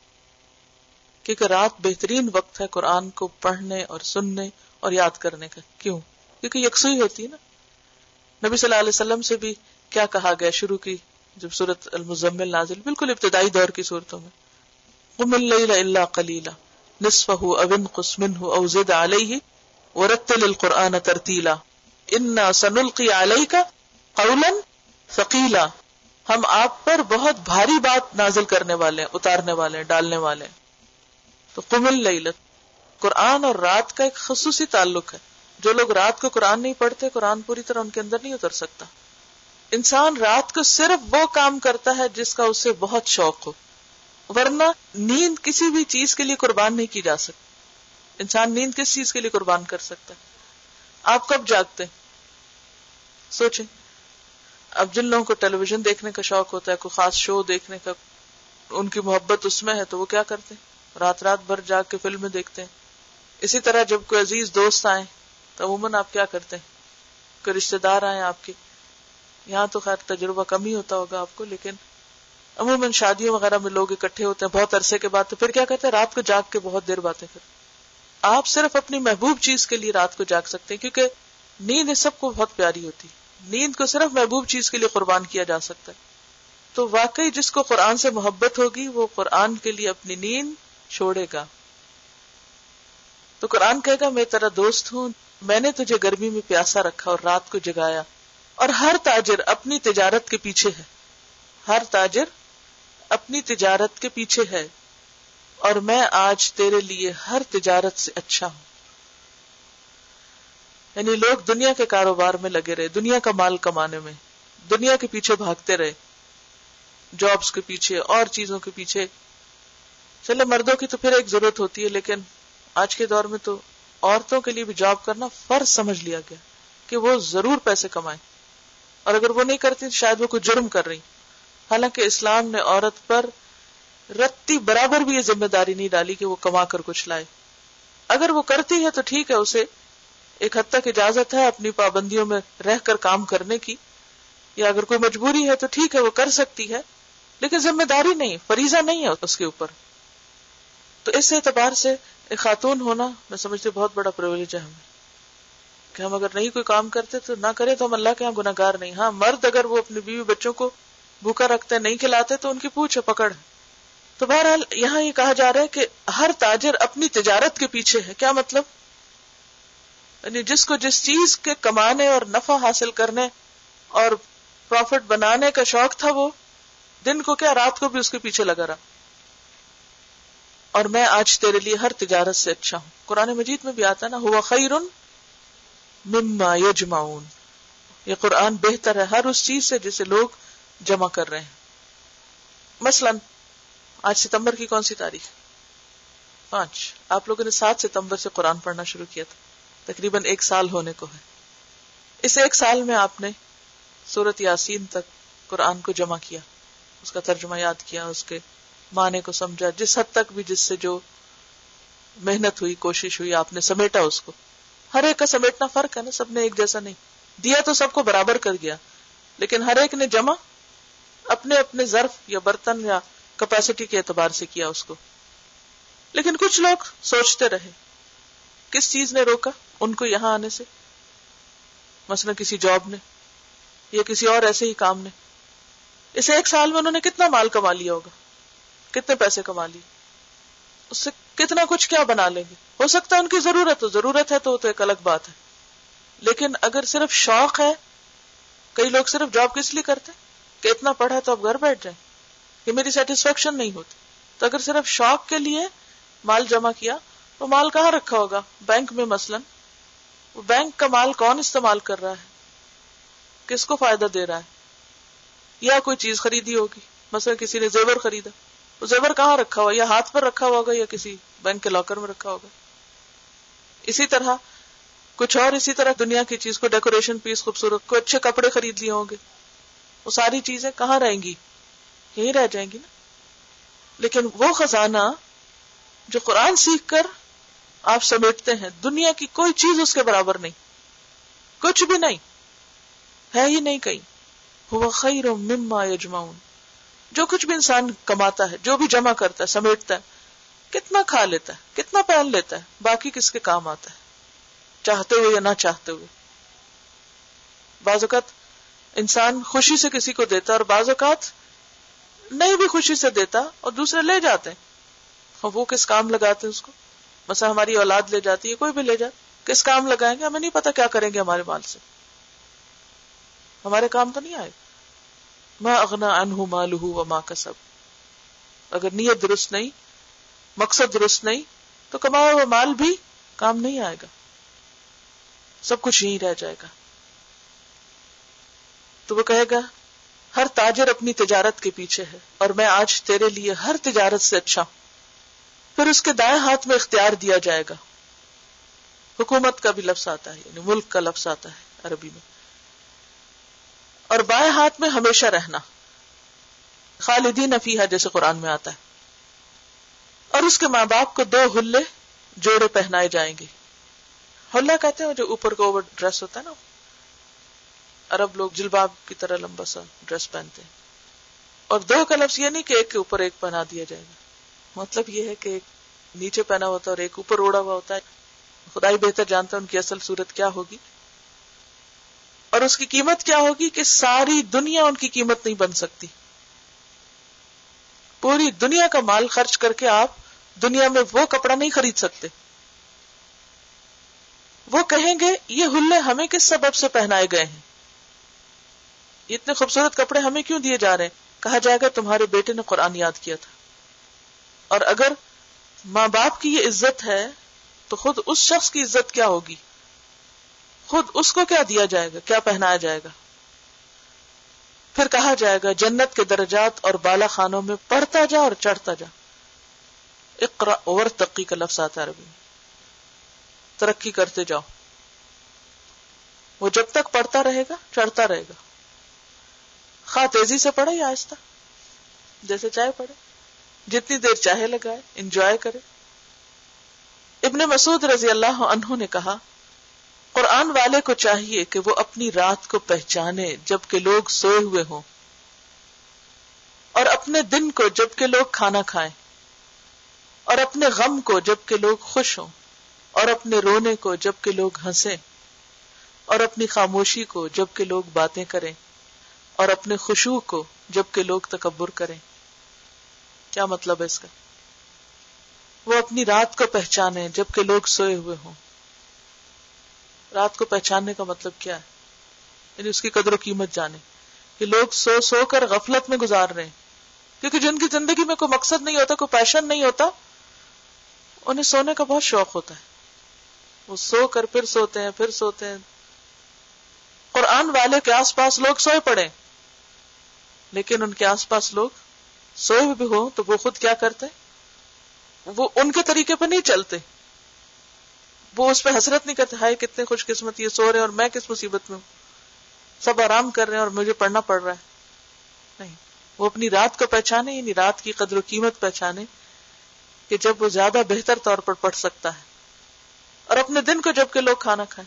کیونکہ رات بہترین وقت ہے قرآن کو پڑھنے اور سننے اور یاد کرنے کا. کیوں؟ کیونکہ یکسوئی ہوتی ہے نا. نبی صلی اللہ علیہ وسلم سے بھی کیا کہا گیا شروع کی جب سورۃ المزمل نازل، بالکل ابتدائی دور کی صورتوں میں، قم اللیل الا قلیلا نصفہ او انقص منہ او زد علیہ ورتل القرآن ترتیلا انا سنلقی علیک قولا ثقیلا. ہم آپ پر بہت بھاری بات نازل کرنے والے ہیں، اتارنے والے ہیں، ڈالنے والے ہیں. تو قم اللیل، قرآن اور رات کا ایک خصوصی تعلق ہے. جو لوگ رات کو قرآن نہیں پڑھتے، قرآن پوری طرح ان کے اندر نہیں اتر سکتا. انسان رات کو صرف وہ کام کرتا ہے جس کا اسے بہت شوق ہو، ورنہ نیند کسی بھی چیز کے لیے قربان نہیں کی جا سکتی. انسان نیند کس چیز کے لیے قربان کر سکتا ہے؟ آپ کب جاگتے ہیں؟ سوچیں. اب جن لوگوں کو ٹیلی ویژن دیکھنے کا شوق ہوتا ہے، کوئی خاص شو دیکھنے کا، ان کی محبت اس میں ہے، تو وہ کیا کرتے ہیں؟ رات رات بھر جاگ کے فلمیں دیکھتے ہیں. اسی طرح جب کوئی عزیز دوست آئے تو عموماً آپ کیا کرتے ہیں؟ کوئی رشتہ دار آئے آپ کے، یہاں تو خیر تجربہ کم ہی ہوتا ہوگا آپ کو، لیکن عموماً شادیوں وغیرہ میں لوگ اکٹھے ہوتے ہیں بہت عرصے کے بعد، تو پھر کیا کرتے ہیں؟ رات کو جاگ کے بہت دیر باتیں کرتے. آپ صرف اپنی محبوب چیز کے لیے رات کو جاگ سکتے ہیں، کیونکہ نیند اس سب کو بہت پیاری ہوتی. نیند کو صرف محبوب چیز کے لیے قربان کیا جا سکتا ہے. تو واقعی جس کو قرآن سے محبت ہوگی وہ قرآن کے لیے اپنی نیند چھوڑے گا. تو قرآن کہے گا میں تیرا دوست ہوں، میں نے تجھے گرمی میں پیاسا رکھا اور رات کو جگایا. اور ہر تاجر اپنی تجارت کے پیچھے ہے، ہر تاجر اپنی تجارت کے پیچھے ہے، اور میں آج تیرے لیے ہر تجارت سے اچھا ہوں. یعنی لوگ دنیا کے کاروبار میں لگے رہے، دنیا کا مال کمانے میں، دنیا کے پیچھے بھاگتے رہے، جابز کے پیچھے اور چیزوں کے پیچھے. چلے مردوں کی تو پھر ایک ضرورت ہوتی ہے، لیکن آج کے دور میں تو عورتوں کے لیے بھی جاب کرنا فرض سمجھ لیا گیا کہ وہ ضرور پیسے کمائیں، اور اگر وہ نہیں کرتی تو شاید وہ کوئی جرم کر رہی. حالانکہ اسلام نے عورت پر رتی برابر بھی یہ ذمہ داری نہیں ڈالی کہ وہ کما کر کچھ لائے. اگر وہ کرتی ہے تو ٹھیک ہے، اسے ایک حد تک اجازت ہے اپنی پابندیوں میں رہ کر کام کرنے کی، یا اگر کوئی مجبوری ہے تو ٹھیک ہے وہ کر سکتی ہے، لیکن ذمہ داری نہیں، فریضہ نہیں ہے اس کے اوپر. تو اس اعتبار سے ایک خاتون ہونا میں سمجھتی بہت بڑا پریویلیج ہے ہمیں، کہ ہم اگر نہیں کوئی کام کرتے تو نہ کرے تو ہم اللہ کے ہاں گناہگار نہیں. ہاں مرد اگر وہ اپنی بیوی بچوں کو بھوکا رکھتے نہیں کھلاتے تو ان کی پوچھ ہے، پکڑ ہے. تو بہرحال یہاں یہ کہا جا رہا ہے کہ ہر تاجر اپنی تجارت کے پیچھے ہے. کیا مطلب؟ یعنی جس کو جس چیز کے کمانے اور نفع حاصل کرنے اور پروفٹ بنانے کا شوق تھا، وہ دن کو کیا رات کو بھی اس کے پیچھے لگا رہا. اور میں آج تیرے لیے ہر تجارت سے اچھا ہوں. قرآن مجید میں بھی آتا نا، ہوا خیر مما یجمعون. یہ قرآن بہتر ہے ہر اس چیز سے جسے لوگ جمع کر رہے ہیں. مثلا آج ستمبر کی کون سی تاریخ؟ پانچ. آپ لوگوں نے سات ستمبر سے قرآن پڑھنا شروع کیا تھا، تقریباً ایک سال ہونے کو ہے. اس ایک سال میں آپ نے سورۃ یاسین تک قرآن کو جمع کیا، اس کا ترجمہ یاد کیا، اس کے معنی کو سمجھا، جس حد تک بھی جس سے جو محنت ہوئی، کوشش ہوئی، آپ نے سمیٹا اس کو. ہر ایک کا سمیٹنا فرق ہے نا، سب نے ایک جیسا نہیں دیا، تو سب کو برابر کر گیا، لیکن ہر ایک نے جمع اپنے اپنے ظرف یا برتن یا کیپیسٹی کے اعتبار سے کیا اس کو. لیکن کچھ لوگ سوچتے رہے. کس چیز نے روکا ان کو یہاں آنے سے؟ مثلا کسی جاب نے یا کسی اور ایسے ہی کام نے. اس ایک سال میں انہوں نے کتنا مال کما لیا ہوگا، کتنے پیسے کما لیے، اس سے کتنا کچھ کیا بنا لیں گے. ہو سکتا ہے ان کی ضرورت ہو، ضرورت ہے تو تو ایک الگ بات ہے. لیکن اگر صرف شوق ہے، کئی لوگ صرف جاب کس لیے کرتے کہ اتنا پڑھا تو اب گھر بیٹھ جائیں، کہ میری سیٹسفیکشن نہیں ہوتی. تو اگر صرف شوق کے لیے مال جمع کیا تو مال کہاں رکھا ہوگا؟ بینک میں مثلا. وہ بینک کا مال کون استعمال کر رہا ہے، کس کو فائدہ دے رہا ہے؟ یا کوئی چیز خریدی ہوگی، مثلا کسی نے زیور خریدا، وہ زیور کہاں رکھا ہوا؟ یا ہاتھ پر رکھا ہوا ہوگا یا کسی بینک کے لاکر میں رکھا ہوگا. اسی طرح کچھ اور اسی طرح دنیا کی چیز کو ڈیکوریشن پیس خوبصورت، کوئی اچھے کپڑے خرید لیے ہوں گے، وہ ساری چیزیں کہاں رہیں گی؟ یہیں رہ جائیں گی نا. لیکن وہ خزانہ جو قرآن سیکھ کر آپ سمیٹتے ہیں، دنیا کی کوئی چیز اس کے برابر نہیں، کچھ بھی نہیں ہے ہی نہیں کہیں. ہوا خیر مما یجمعون. جو کچھ بھی انسان کماتا ہے، جو بھی جمع کرتا ہے، سمیٹتا ہے، کتنا کھا لیتا ہے، کتنا پہن لیتا ہے، باقی کس کے کام آتا ہے، چاہتے ہوئے یا نہ چاہتے ہوئے. بعض اوقات انسان خوشی سے کسی کو دیتا اور بعض اوقات نہیں بھی خوشی سے دیتا اور دوسرے لے جاتے ہیں. وہ کس کام لگاتے ہیں اس کو؟ مثلا ہماری اولاد لے جاتی ہے، کوئی بھی لے جاتا، کس کام لگائیں گے؟ ہمیں نہیں پتا کیا کریں گے ہمارے مال سے، ہمارے کام تو نہیں آئے. ما اغنى عنہ مالہ وما کسب. اگر نیت درست نہیں، مقصد درست نہیں، تو کمایا ہوا مال بھی کام نہیں آئے گا، سب کچھ یہیں رہ جائے گا. تو وہ کہے گا ہر تاجر اپنی تجارت کے پیچھے ہے، اور میں آج تیرے لیے ہر تجارت سے اچھا ہوں. پھر اس کے دائیں ہاتھ میں اختیار دیا جائے گا. حکومت کا بھی لفظ آتا ہے، یعنی ملک کا لفظ آتا ہے عربی میں. اور بائیں ہاتھ میں ہمیشہ رہنا، خالدین فیہا جیسے قرآن میں آتا ہے. اور اس کے ماں باپ کو دو حلے جوڑے پہنائے جائیں گے. حلہ کہتے ہیں جو اوپر کا اوور ڈریس ہوتا ہے نا، عرب لوگ جلباب کی طرح لمبا سا ڈریس پہنتے ہیں. اور دو کا لفظ یہ نہیں کہ ایک کے اوپر ایک پہنا دیا جائے گا، مطلب یہ ہے کہ ایک نیچے پہنا ہوتا ہے اور ایک اوپر اوڑا ہوا ہوتا ہے. خدا ہی بہتر جانتا ہے ان کی اصل صورت کیا ہوگی اور اس کی قیمت کیا ہوگی کہ ساری دنیا ان کی قیمت نہیں بن سکتی. پوری دنیا کا مال خرچ کر کے آپ دنیا میں وہ کپڑا نہیں خرید سکتے وہ کہیں گے یہ حلے ہمیں کس سبب سے پہنائے گئے ہیں، اتنے خوبصورت کپڑے ہمیں کیوں دیے جا رہے ہیں؟ کہا جائے گا تمہارے بیٹے نے قرآن یاد کیا تھا. اور اگر ماں باپ کی یہ عزت ہے تو خود اس شخص کی عزت کیا ہوگی، خود اس کو کیا دیا جائے گا، کیا پہنایا جائے گا. پھر کہا جائے گا جنت کے درجات اور بالا خانوں میں پڑھتا جا اور چڑھتا جا. اقرا ورتقی کا لفظ آتا ہے عربی میں، ترقی کرتے جاؤ. وہ جب تک پڑھتا رہے گا چڑھتا رہے گا، خواہ تیزی سے پڑھے یا آہستہ، جیسے چاہے پڑھے، جتنی دیر چاہے لگائے، انجوائے کرے. ابن مسعود رضی اللہ عنہ نے کہا قرآن والے کو چاہیے کہ وہ اپنی رات کو پہچانے جبکہ لوگ سوئے ہوئے ہوں، اور اپنے دن کو جبکہ لوگ کھانا کھائیں، اور اپنے غم کو جبکہ لوگ خوش ہوں، اور اپنے رونے کو جبکہ لوگ ہنسیں، اور اپنی خاموشی کو جبکہ لوگ باتیں کریں، اور اپنے خشوع کو جبکہ لوگ تکبر کریں. کیا مطلب ہے اس کا؟ وہ اپنی رات کو پہچانے جبکہ لوگ سوئے ہوئے ہوں. رات کو پہچاننے کا مطلب کیا ہے؟ یعنی اس کی قدر و قیمت جانے کہ لوگ سو سو کر غفلت میں گزار رہے ہیں، کیونکہ جن کی زندگی میں کوئی مقصد نہیں ہوتا، کوئی پیشن نہیں ہوتا، انہیں سونے کا بہت شوق ہوتا ہے. وہ سو کر پھر سوتے ہیں، پھر سوتے ہیں. قرآن والے کے آس پاس لوگ سوئے پڑے، لیکن ان کے آس پاس لوگ سوئے ہوئے بھی ہوں تو وہ خود کیا کرتے؟ وہ ان کے طریقے پہ نہیں چلتے. وہ اس پہ حسرت نہیں کرتے ہائے کتنے خوش قسمت یہ سو رہے ہیں اور میں کس مصیبت میں ہوں، سب آرام کر رہے ہیں اور مجھے پڑھنا پڑ رہا ہے. نہیں، وہ اپنی رات کو پہچانے، یعنی رات کی قدر و قیمت پہچانے کہ جب وہ زیادہ بہتر طور پر پڑھ سکتا ہے، اور اپنے دن کو جب کہ لوگ کھانا کھائیں.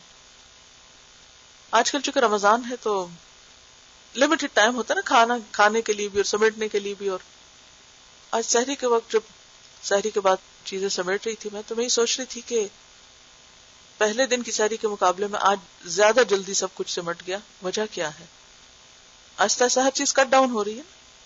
آج کل چونکہ رمضان ہے تو لمیٹڈ ٹائم ہوتا ہے نا کھانا کھانے کے لیے بھی اور سمیٹنے کے لیے بھی. اور آج سحری کے وقت جب سحری کے بعد چیزیں سمیٹ رہی تھی میں تو میں یہ سوچ رہی تھی کہ پہلے دن کی سحری کے مقابلے میں آج زیادہ جلدی سب کچھ سمٹ گیا. وجہ کیا ہے؟ آہستہ آہستہ ہر چیز کٹ ڈاؤن ہو رہی ہے.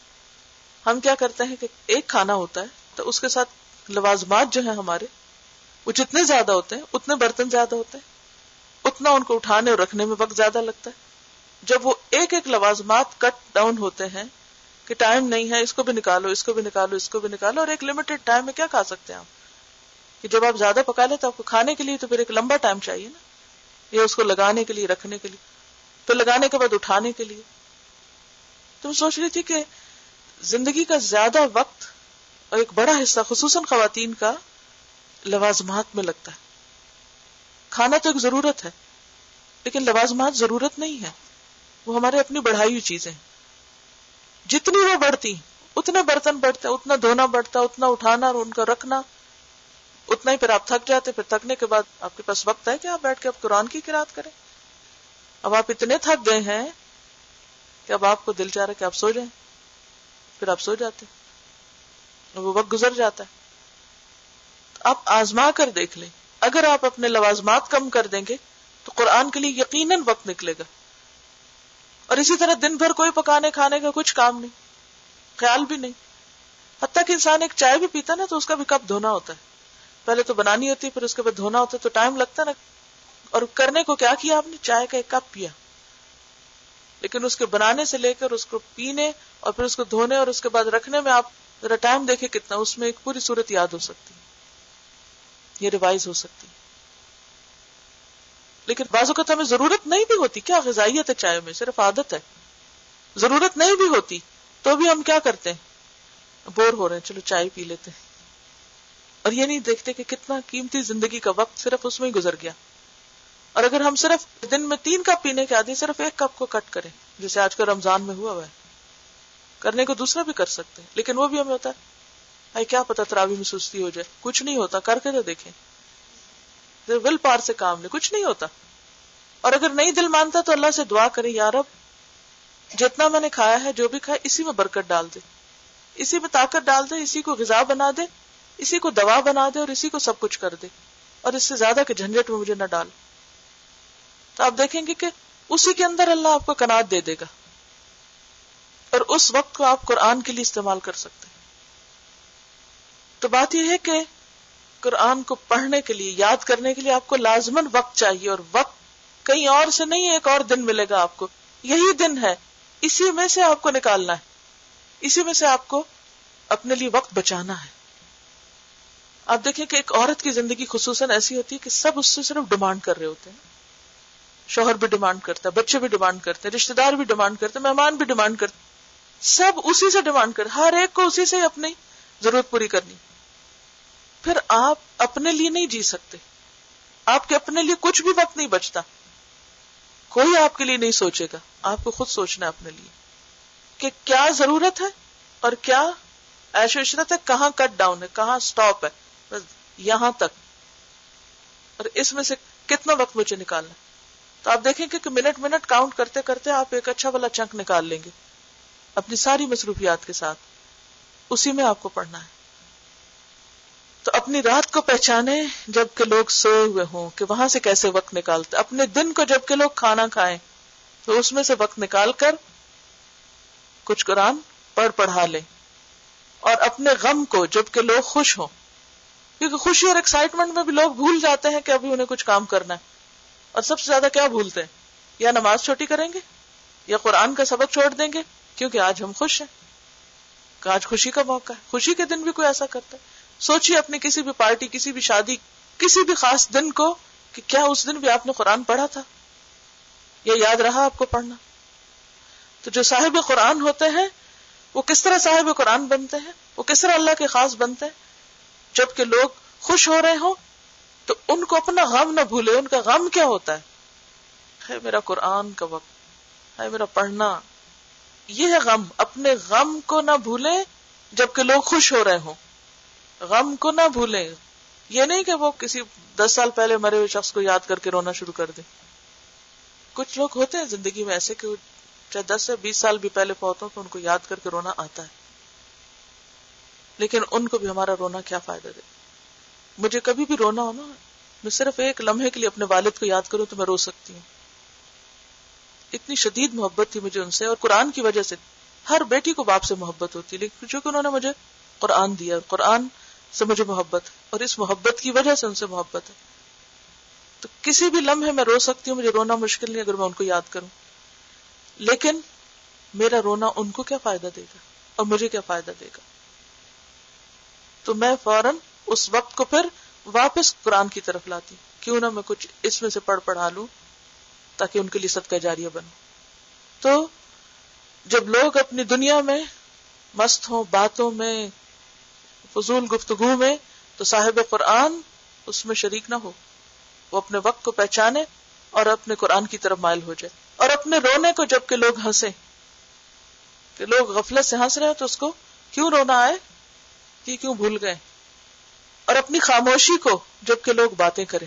ہم کیا کرتے ہیں کہ ایک کھانا ہوتا ہے تو اس کے ساتھ لوازمات جو ہیں ہمارے وہ جتنے زیادہ ہوتے ہیں اتنے برتن زیادہ ہوتے ہیں، اتنا ان کو اٹھانے اور رکھنے میں وقت زیادہ لگتا ہے. جب وہ ایک ایک لوازمات کٹ ڈاؤن ہوتے ہیں کہ ٹائم نہیں ہے، اس کو بھی نکالو، اس کو بھی نکالو، اس کو بھی نکالو، اور ایک لمیٹڈ ٹائم میں کیا کھا سکتے ہیں آپ؟ کہ جب آپ زیادہ پکا لیں تو آپ کو کھانے کے لیے تو پھر ایک لمبا ٹائم چاہیے نا، یا اس کو لگانے کے لیے، رکھنے کے لیے، پھر لگانے کے بعد اٹھانے کے لیے. تو میں سوچ رہی تھی کہ زندگی کا زیادہ وقت اور ایک بڑا حصہ خصوصاً خواتین کا لوازمات میں لگتا ہے. کھانا تو ایک ضرورت ہے لیکن لوازمات ضرورت نہیں ہے، وہ ہمارے اپنی بڑھائی ہوئی چیزیں. جتنی وہ بڑھتی اتنے برتن بڑھتے، اتنا دھونا بڑھتا، اتنا اٹھانا اور ان کا رکھنا، اتنا ہی پھر آپ تھک جاتے. پھر تھکنے کے بعد آپ کے پاس وقت ہے کہ آپ بیٹھ کے آپ قرآن کی قرات کریں. اب آپ اتنے تھک گئے ہیں کہ اب آپ کو دل چاہ رہا ہے کہ آپ سو جائیں، پھر آپ سو جاتے، وہ وقت گزر جاتا ہے. آپ آزما کر دیکھ لیں، اگر آپ اپنے لوازمات کم کر دیں گے تو قرآن کے لیے یقیناً وقت نکلے گا. اور اسی طرح دن بھر کوئی پکانے کھانے کا کچھ کام نہیں، خیال بھی نہیں. حتیٰ کہ انسان ایک چائے بھی پیتا نا تو اس کا بھی کپ دھونا ہوتا ہے، پہلے تو بنانی ہوتی ہے پھر اس کے بعد دھونا ہوتا ہے، تو ٹائم لگتا ہے نا. اور کرنے کو کیا کیا آپ نے؟ چائے کا ایک کپ پیا، لیکن اس کے بنانے سے لے کر اس کو پینے اور پھر اس کو دھونے اور اس کے بعد رکھنے میں آپ ذرا ٹائم دیکھیں کتنا، اس میں ایک پوری صورت یاد ہو سکتی ہے، یہ ریوائز ہو سکتی ہے. لیکن بعض اوقات ہمیں ضرورت نہیں بھی ہوتی. کیا غذائیت ہے چائے میں؟ صرف عادت ہے. ضرورت نہیں بھی ہوتی تو بھی ہم کیا کرتے ہیں؟ بور ہو رہے ہیں، چلو چائے پی لیتے ہیں. اور یہ نہیں دیکھتے کہ کتنا قیمتی زندگی کا وقت صرف اس میں ہی گزر گیا. اور اگر ہم صرف دن میں تین کپ پینے کے عادی صرف ایک کپ کو کٹ کریں، جیسے آج کل رمضان میں ہوا ہوا ہے، کرنے کو دوسرا بھی کر سکتے ہیں، لیکن وہ بھی ہمیں ہوتا ہے اے کیا پتا تراویح میں سستی ہو جائے. کچھ نہیں ہوتا، کر کے تو دیکھیں، ول پار سے کام نہیں، کچھ نہیں ہوتا. اور اگر نہیں دل مانتا تو اللہ سے دعا کریں، یا رب جتنا میں نے کھایا ہے، جو بھی کھایا، اسی میں برکت ڈال دے، اسی میں طاقت ڈال دے، اسی کو غذا بنا دے، اسی کو دوا بنا دے، اور اسی کو سب کچھ کر دے، اور اس سے زیادہ کے جھنجٹ میں مجھے نہ ڈال. تو آپ دیکھیں گے کہ اسی کے اندر اللہ آپ کو قناعت دے دے گا، اور اس وقت کو آپ قرآن کے لیے استعمال کر سکتے ہیں. تو بات یہ ہے کہ قرآن کو پڑھنے کے لیے، یاد کرنے کے لیے آپ کو لازماً وقت چاہیے، اور وقت کہیں اور سے نہیں، ایک اور دن ملے گا آپ کو، یہی دن ہے، اسی میں سے آپ کو نکالنا ہے، اسی میں سے آپ کو اپنے لیے وقت بچانا ہے۔ آپ دیکھیں کہ ایک عورت کی زندگی خصوصاً ایسی ہوتی ہے کہ سب اس سے صرف ڈیمانڈ کر رہے ہوتے ہیں، شوہر بھی ڈیمانڈ کرتا ہے، بچے بھی ڈیمانڈ کرتے ہیں، رشتہ دار بھی ڈیمانڈ کرتے ہیں، مہمان بھی ڈیمانڈ کرتے ہیں، سب اسی سے ڈیمانڈ کرتے، ہر ایک کو اسی سے اپنی ضرورت پوری کرنی۔ پھر آپ اپنے لیے نہیں جی سکتے، آپ کے اپنے لیے کچھ بھی وقت نہیں بچتا، کوئی آپ کے لیے نہیں سوچے گا، آپ کو خود سوچنا ہے اپنے لیے کہ کیا ضرورت ہے اور کیا عیش و عشرت ہے، کہاں کٹ ڈاؤن ہے، کہاں سٹاپ ہے، بس یہاں تک، اور اس میں سے کتنا وقت مجھے نکالنا ہے۔ تو آپ دیکھیں کہ منٹ منٹ کاؤنٹ کرتے کرتے آپ ایک اچھا والا چنک نکال لیں گے اپنی ساری مصروفیات کے ساتھ، اسی میں آپ کو پڑھنا ہے۔ تو اپنی رات کو پہچانے جب کہ لوگ سوئے ہوئے ہوں کہ وہاں سے کیسے وقت نکالتے، اپنے دن کو جب کہ لوگ کھانا کھائیں تو اس میں سے وقت نکال کر کچھ قرآن پڑھ پڑھا لیں، اور اپنے غم کو جب کہ لوگ خوش ہوں، کیونکہ خوشی اور ایکسائٹمنٹ میں بھی لوگ بھول جاتے ہیں کہ ابھی انہیں کچھ کام کرنا ہے، اور سب سے زیادہ کیا بھولتے ہیں، یا نماز چھوٹی کریں گے یا قرآن کا سبق چھوڑ دیں گے، کیونکہ آج ہم خوش ہیں، کہ آج خوشی کا موقع ہے۔ خوشی کے دن بھی کوئی ایسا کرتا ہے؟ سوچیے اپنی کسی بھی پارٹی، کسی بھی شادی، کسی بھی خاص دن کو کہ کیا اس دن بھی آپ نے قرآن پڑھا تھا یا یاد رہا آپ کو پڑھنا؟ تو جو صاحب قرآن ہوتے ہیں وہ کس طرح صاحب قرآن بنتے ہیں، وہ کس طرح اللہ کے خاص بنتے ہیں؟ جبکہ لوگ خوش ہو رہے ہوں تو ان کو اپنا غم نہ بھولے۔ ان کا غم کیا ہوتا ہے؟ ہے میرا قرآن کا وقت، ہے میرا پڑھنا، یہ ہے غم۔ اپنے غم کو نہ بھولے جبکہ لوگ خوش ہو رہے ہوں، غم کو نہ بھولیں۔ یہ نہیں کہ وہ کسی دس سال پہلے مرے ہوئے شخص کو یاد کر کے رونا شروع کر دیں۔ کچھ لوگ ہوتے ہیں زندگی میں ایسے کہ چاہے دس سے بیس سال بھی پہلے فوت ہوں تو ان کو یاد کر کے رونا آتا ہے، لیکن ان کو بھی ہمارا رونا کیا فائدہ دے۔ مجھے کبھی بھی رونا ہو نا، میں صرف ایک لمحے کے لیے اپنے والد کو یاد کروں تو میں رو سکتی ہوں، اتنی شدید محبت تھی مجھے ان سے، اور قرآن کی وجہ سے۔ ہر بیٹی کو باپ سے محبت ہوتی ہے، لیکن چونکہ انہوں نے مجھے قرآن دیا، قرآن سے مجھے محبت ہے، اور اس محبت کی وجہ سے ان سے محبت ہے، تو کسی بھی لمحے میں رو سکتی ہوں، مجھے رونا مشکل نہیں اگر میں ان کو یاد کروں۔ لیکن میرا رونا ان کو کیا فائدہ دے گا اور مجھے کیا فائدہ دے گا؟ تو میں فوراً اس وقت کو پھر واپس قرآن کی طرف لاتی، کیوں نہ میں کچھ اس میں سے پڑھ پڑھا لوں تاکہ ان کے لیے صدقہ جاریہ بنوں۔ تو جب لوگ اپنی دنیا میں مست ہوں، باتوں میں، فضول گفتگو میں، تو صاحب قرآن اس میں شریک نہ ہو، وہ اپنے وقت کو پہچانے اور اپنے قرآن کی طرف مائل ہو جائے۔ اور اپنے رونے کو جب کہ لوگ ہنسیں، کہ لوگ غفلت سے ہنس رہے ہیں تو اس کو کیوں رونا آئے، کہ کیوں بھول گئے۔ اور اپنی خاموشی کو جب کہ لوگ باتیں کریں،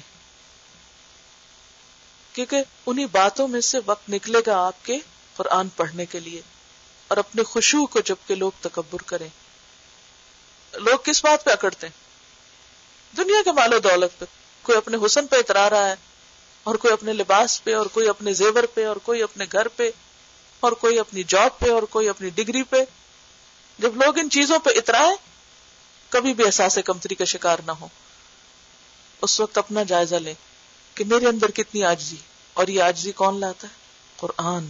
کیونکہ انہی باتوں میں سے وقت نکلے گا آپ کے قرآن پڑھنے کے لیے۔ اور اپنے خشوع کو جب کہ لوگ تکبر کریں۔ لوگ کس بات پہ اکڑتے ہیں؟ دنیا کے مال و دولت پہ، کوئی اپنے حسن پہ اترا رہا ہے، اور کوئی اپنے لباس پہ، اور کوئی اپنے زیور پہ، اور کوئی اپنے گھر پہ، اور کوئی اپنی جاب پہ، اور کوئی اپنی ڈگری پہ۔ جب لوگ ان چیزوں پہ اترائیں کبھی بھی احساس کمتری کا شکار نہ ہو، اس وقت اپنا جائزہ لیں کہ میرے اندر کتنی عاجزی، اور یہ عاجزی کون لاتا ہے؟ قرآن۔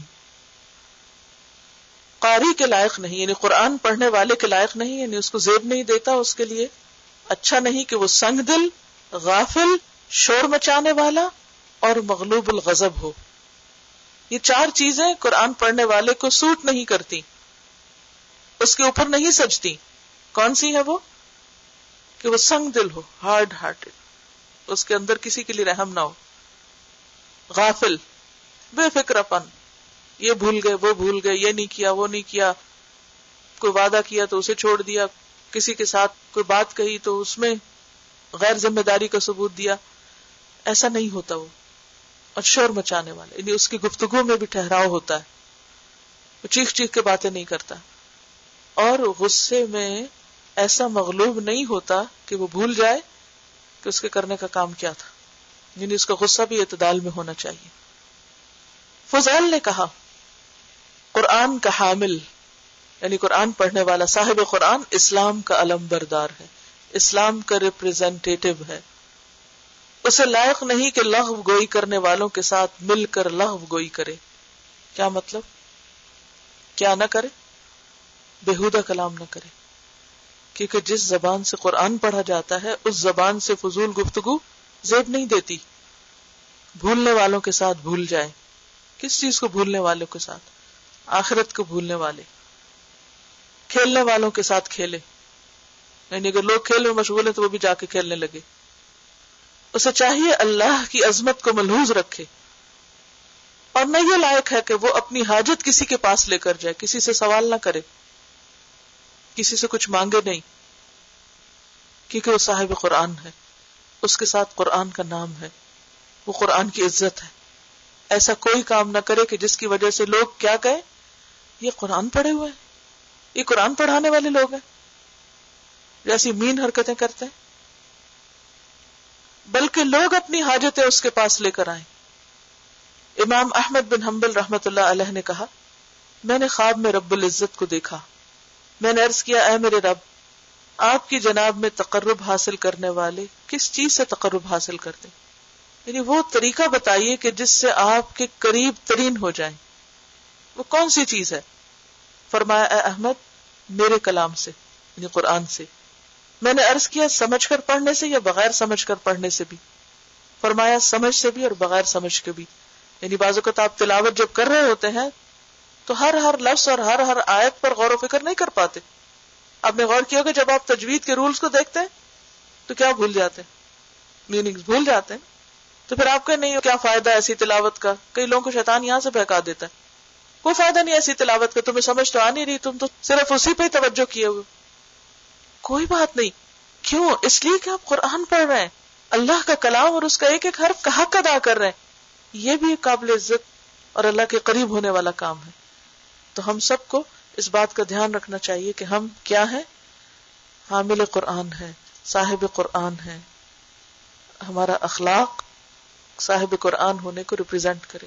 قاری کے لائق نہیں، یعنی قرآن پڑھنے والے کے لائق نہیں، یعنی اس کو زیب نہیں دیتا، اس کے لیے اچھا نہیں کہ وہ سنگ دل، غافل، شور مچانے والا اور مغلوب الغضب ہو۔ یہ چار چیزیں قرآن پڑھنے والے کو سوٹ نہیں کرتی، اس کے اوپر نہیں سجتی۔ کون سی ہے وہ؟ کہ وہ سنگ دل ہو، ہارڈ ہارٹڈ، اس کے اندر کسی کے لیے رحم نہ ہو، غافل، بے فکر پن، یہ بھول گئے، وہ بھول گئے، یہ نہیں کیا، وہ نہیں کیا، کوئی وعدہ کیا تو اسے چھوڑ دیا، کسی کے ساتھ کوئی بات کہی تو اس میں غیر ذمہ داری کا ثبوت دیا، ایسا نہیں ہوتا وہ۔ اور شور مچانے والا، یعنی اس کی گفتگو میں بھی ٹھہراؤ ہوتا ہے، وہ چیخ چیخ کے باتیں نہیں کرتا، اور غصے میں ایسا مغلوب نہیں ہوتا کہ وہ بھول جائے کہ اس کے کرنے کا کام کیا تھا، یعنی اس کا غصہ بھی اعتدال میں ہونا چاہیے۔ فضیل نے کہا قرآن کا حامل، یعنی قرآن پڑھنے والا، صاحب قرآن اسلام کا علم بردار ہے۔ اسلام کا ریپریزنٹیٹو ہے. اسے لائق نہیں کہ لغو گوئی کرنے والوں کے ساتھ مل کر لغو گوئی کرے. کیا مطلب؟ کیا نہ کرے؟ بےہودہ کلام نہ کرے. کیونکہ جس زبان سے قرآن پڑھا جاتا ہے اس زبان سے فضول گفتگو زیب نہیں دیتی. بھولنے والوں کے ساتھ بھول جائے. کس چیز کو بھولنے والوں کے ساتھ؟ آخرت کو بھولنے والے. کھیلنے والوں کے ساتھ کھیلے، یعنی اگر لوگ کھیل میں مشغول ہیں تو وہ بھی جا کے کھیلنے لگے. اسے چاہیے اللہ کی عظمت کو ملحوظ رکھے، اور نہ یہ لائق ہے کہ وہ اپنی حاجت کسی کے پاس لے کر جائے. کسی سے سوال نہ کرے، کسی سے کچھ مانگے نہیں، کیونکہ وہ صاحب قرآن ہے. اس کے ساتھ قرآن کا نام ہے، وہ قرآن کی عزت ہے. ایسا کوئی کام نہ کرے کہ جس کی وجہ سے لوگ کیا کہیں، یہ قرآن پڑھے ہوئے ہیں، یہ قرآن پڑھانے والے لوگ ہیں، جیسی مین حرکتیں کرتے ہیں. بلکہ لوگ اپنی حاجتیں اس کے پاس لے کر آئیں. امام احمد بن حنبل رحمت اللہ علیہ نے کہا، میں نے خواب میں رب العزت کو دیکھا. میں نے عرض کیا، اے میرے رب، آپ کی جناب میں تقرب حاصل کرنے والے کس چیز سے تقرب حاصل کرتے؟ یعنی وہ طریقہ بتائیے کہ جس سے آپ کے قریب ترین ہو جائیں. وہ کون سی چیز ہے؟ فرمایا، اے احمد، میرے کلام سے، یعنی قرآن سے. میں نے عرض کیا، سمجھ کر پڑھنے سے یا بغیر سمجھ کر پڑھنے سے بھی؟ فرمایا، سمجھ سے بھی اور بغیر سمجھ کے بھی. یعنی بعض اوقات آپ تلاوت جب کر رہے ہوتے ہیں تو ہر ہر لفظ اور ہر ہر آیت پر غور و فکر نہیں کر پاتے. آپ نے غور کیا ہوگا جب آپ تجوید کے رولز کو دیکھتے ہیں تو کیا بھول جاتے ہیں؟ میننگز بھول جاتے ہیں. تو پھر آپ کا نہیں کیا فائدہ ایسی تلاوت کا؟ کئی لوگوں کو شیطان یہاں سے بہکا دیتا ہے، کوئی فائدہ نہیں ایسی تلاوت کا، تمہیں سمجھ تو آ نہیں رہی، تم تو صرف اسی پہ توجہ کیے ہوئے. کوئی بات نہیں. کیوں؟ اس لیے کہ آپ قرآن پڑھ رہے ہیں، اللہ کا کلام، اور اس کا ایک ایک حرف کا حق ادا کر رہے ہیں. یہ بھی قابل عزت اور اللہ کے قریب ہونے والا کام ہے. تو ہم سب کو اس بات کا دھیان رکھنا چاہیے کہ ہم کیا ہیں؟ حامل قرآن ہیں، صاحب قرآن ہیں. ہمارا اخلاق صاحب قرآن ہونے کو ریپرزینٹ کرے.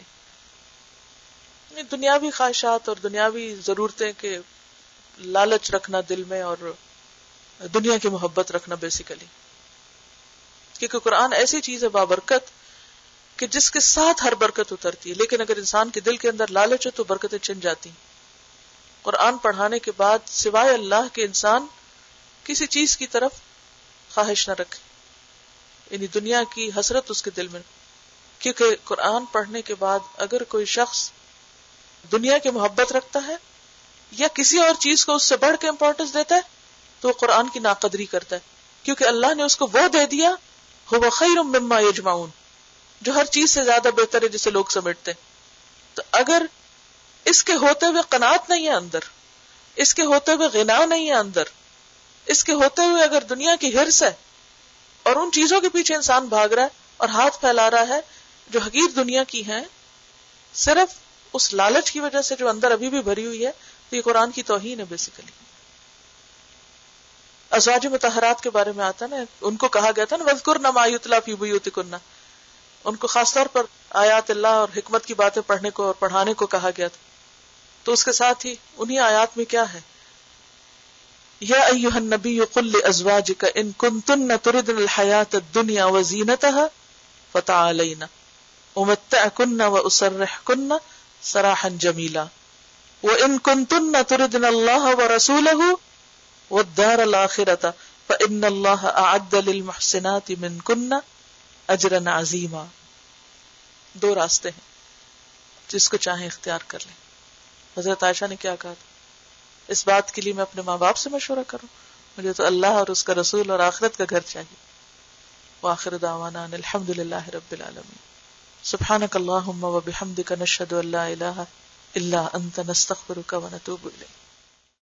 دنیاوی خواہشات اور دنیاوی ضرورتیں کے لالچ رکھنا دل میں، اور دنیا کی محبت رکھنا بیسیکلی. کیونکہ قرآن ایسی چیز ہے بابرکت کہ جس کے ساتھ ہر برکت اترتی ہے. لیکن اگر انسان کے دل کے اندر لالچ ہو تو برکتیں چھن جاتی ہیں. قرآن پڑھانے کے بعد سوائے اللہ کے انسان کسی چیز کی طرف خواہش نہ رکھے، یعنی دنیا کی حسرت اس کے دل میں. کیونکہ قرآن پڑھنے کے بعد اگر کوئی شخص دنیا کی محبت رکھتا ہے یا کسی اور چیز کو اس سے بڑھ کے امپورٹنس دیتا ہے تو وہ قرآن کی ناقدری کرتا ہے. کیونکہ اللہ نے اس کو وہ دے دیا، هو خیر مما یجمعون، جو ہر چیز سے زیادہ بہتر ہے جسے لوگ سمیٹتے ہیں. تو اگر اس کے ہوتے ہوئے قناعت نہیں ہے اندر، اس کے ہوتے ہوئے غنا نہیں ہے اندر، اس کے ہوتے ہوئے اگر دنیا کی ہرس ہے اور ان چیزوں کے پیچھے انسان بھاگ رہا ہے اور ہاتھ پھیلا رہا ہے جو حقیر دنیا کی ہیں، صرف اس لالچ کی وجہ سے جو اندر ابھی بھی بھری ہوئی ہے، تو یہ قرآن کی توہین ہے بیسیکلی. ازواج مطہرات کے بارے میں آتا نا، ان کو کہا گیا تھا نا وَاذْكُرْنَ مَا يُتْلَى فِي بُيُوتِكُنَّ، ان کو خاص طور پر آیات اللہ اور حکمت کی باتیں پڑھنے کو اور پڑھانے کو کہا گیا تھا. تو اس کے ساتھ ہی انہی آیات میں کیا ہے، یا ایھا النبی قل لازواجک ان کنتن تردن الحیاۃ الدنیا وزینتها فتعالین امتعکن واسرحکن سراحا جمیلا وان کنتن تردن اللہ ورسولہ والدار الآخرۃ فإن اللہ اعد للمحسنات منکن اجرا عظیما. دو راستے ہیں، جس کو چاہیں اختیار کر لیں. حضرت عائشہ نے کیا کہا تھا، اس بات کے لیے میں اپنے ماں باپ سے مشورہ کروں؟ مجھے تو اللہ اور اس کا رسول اور آخرت کا گھر چاہیے. وآخر دعوانا ان الحمد للہ رب العالمین. سبحانک اللہم وبحمدک نشہد ان لا الہ الا انت نستغفرک ونتوب الیک.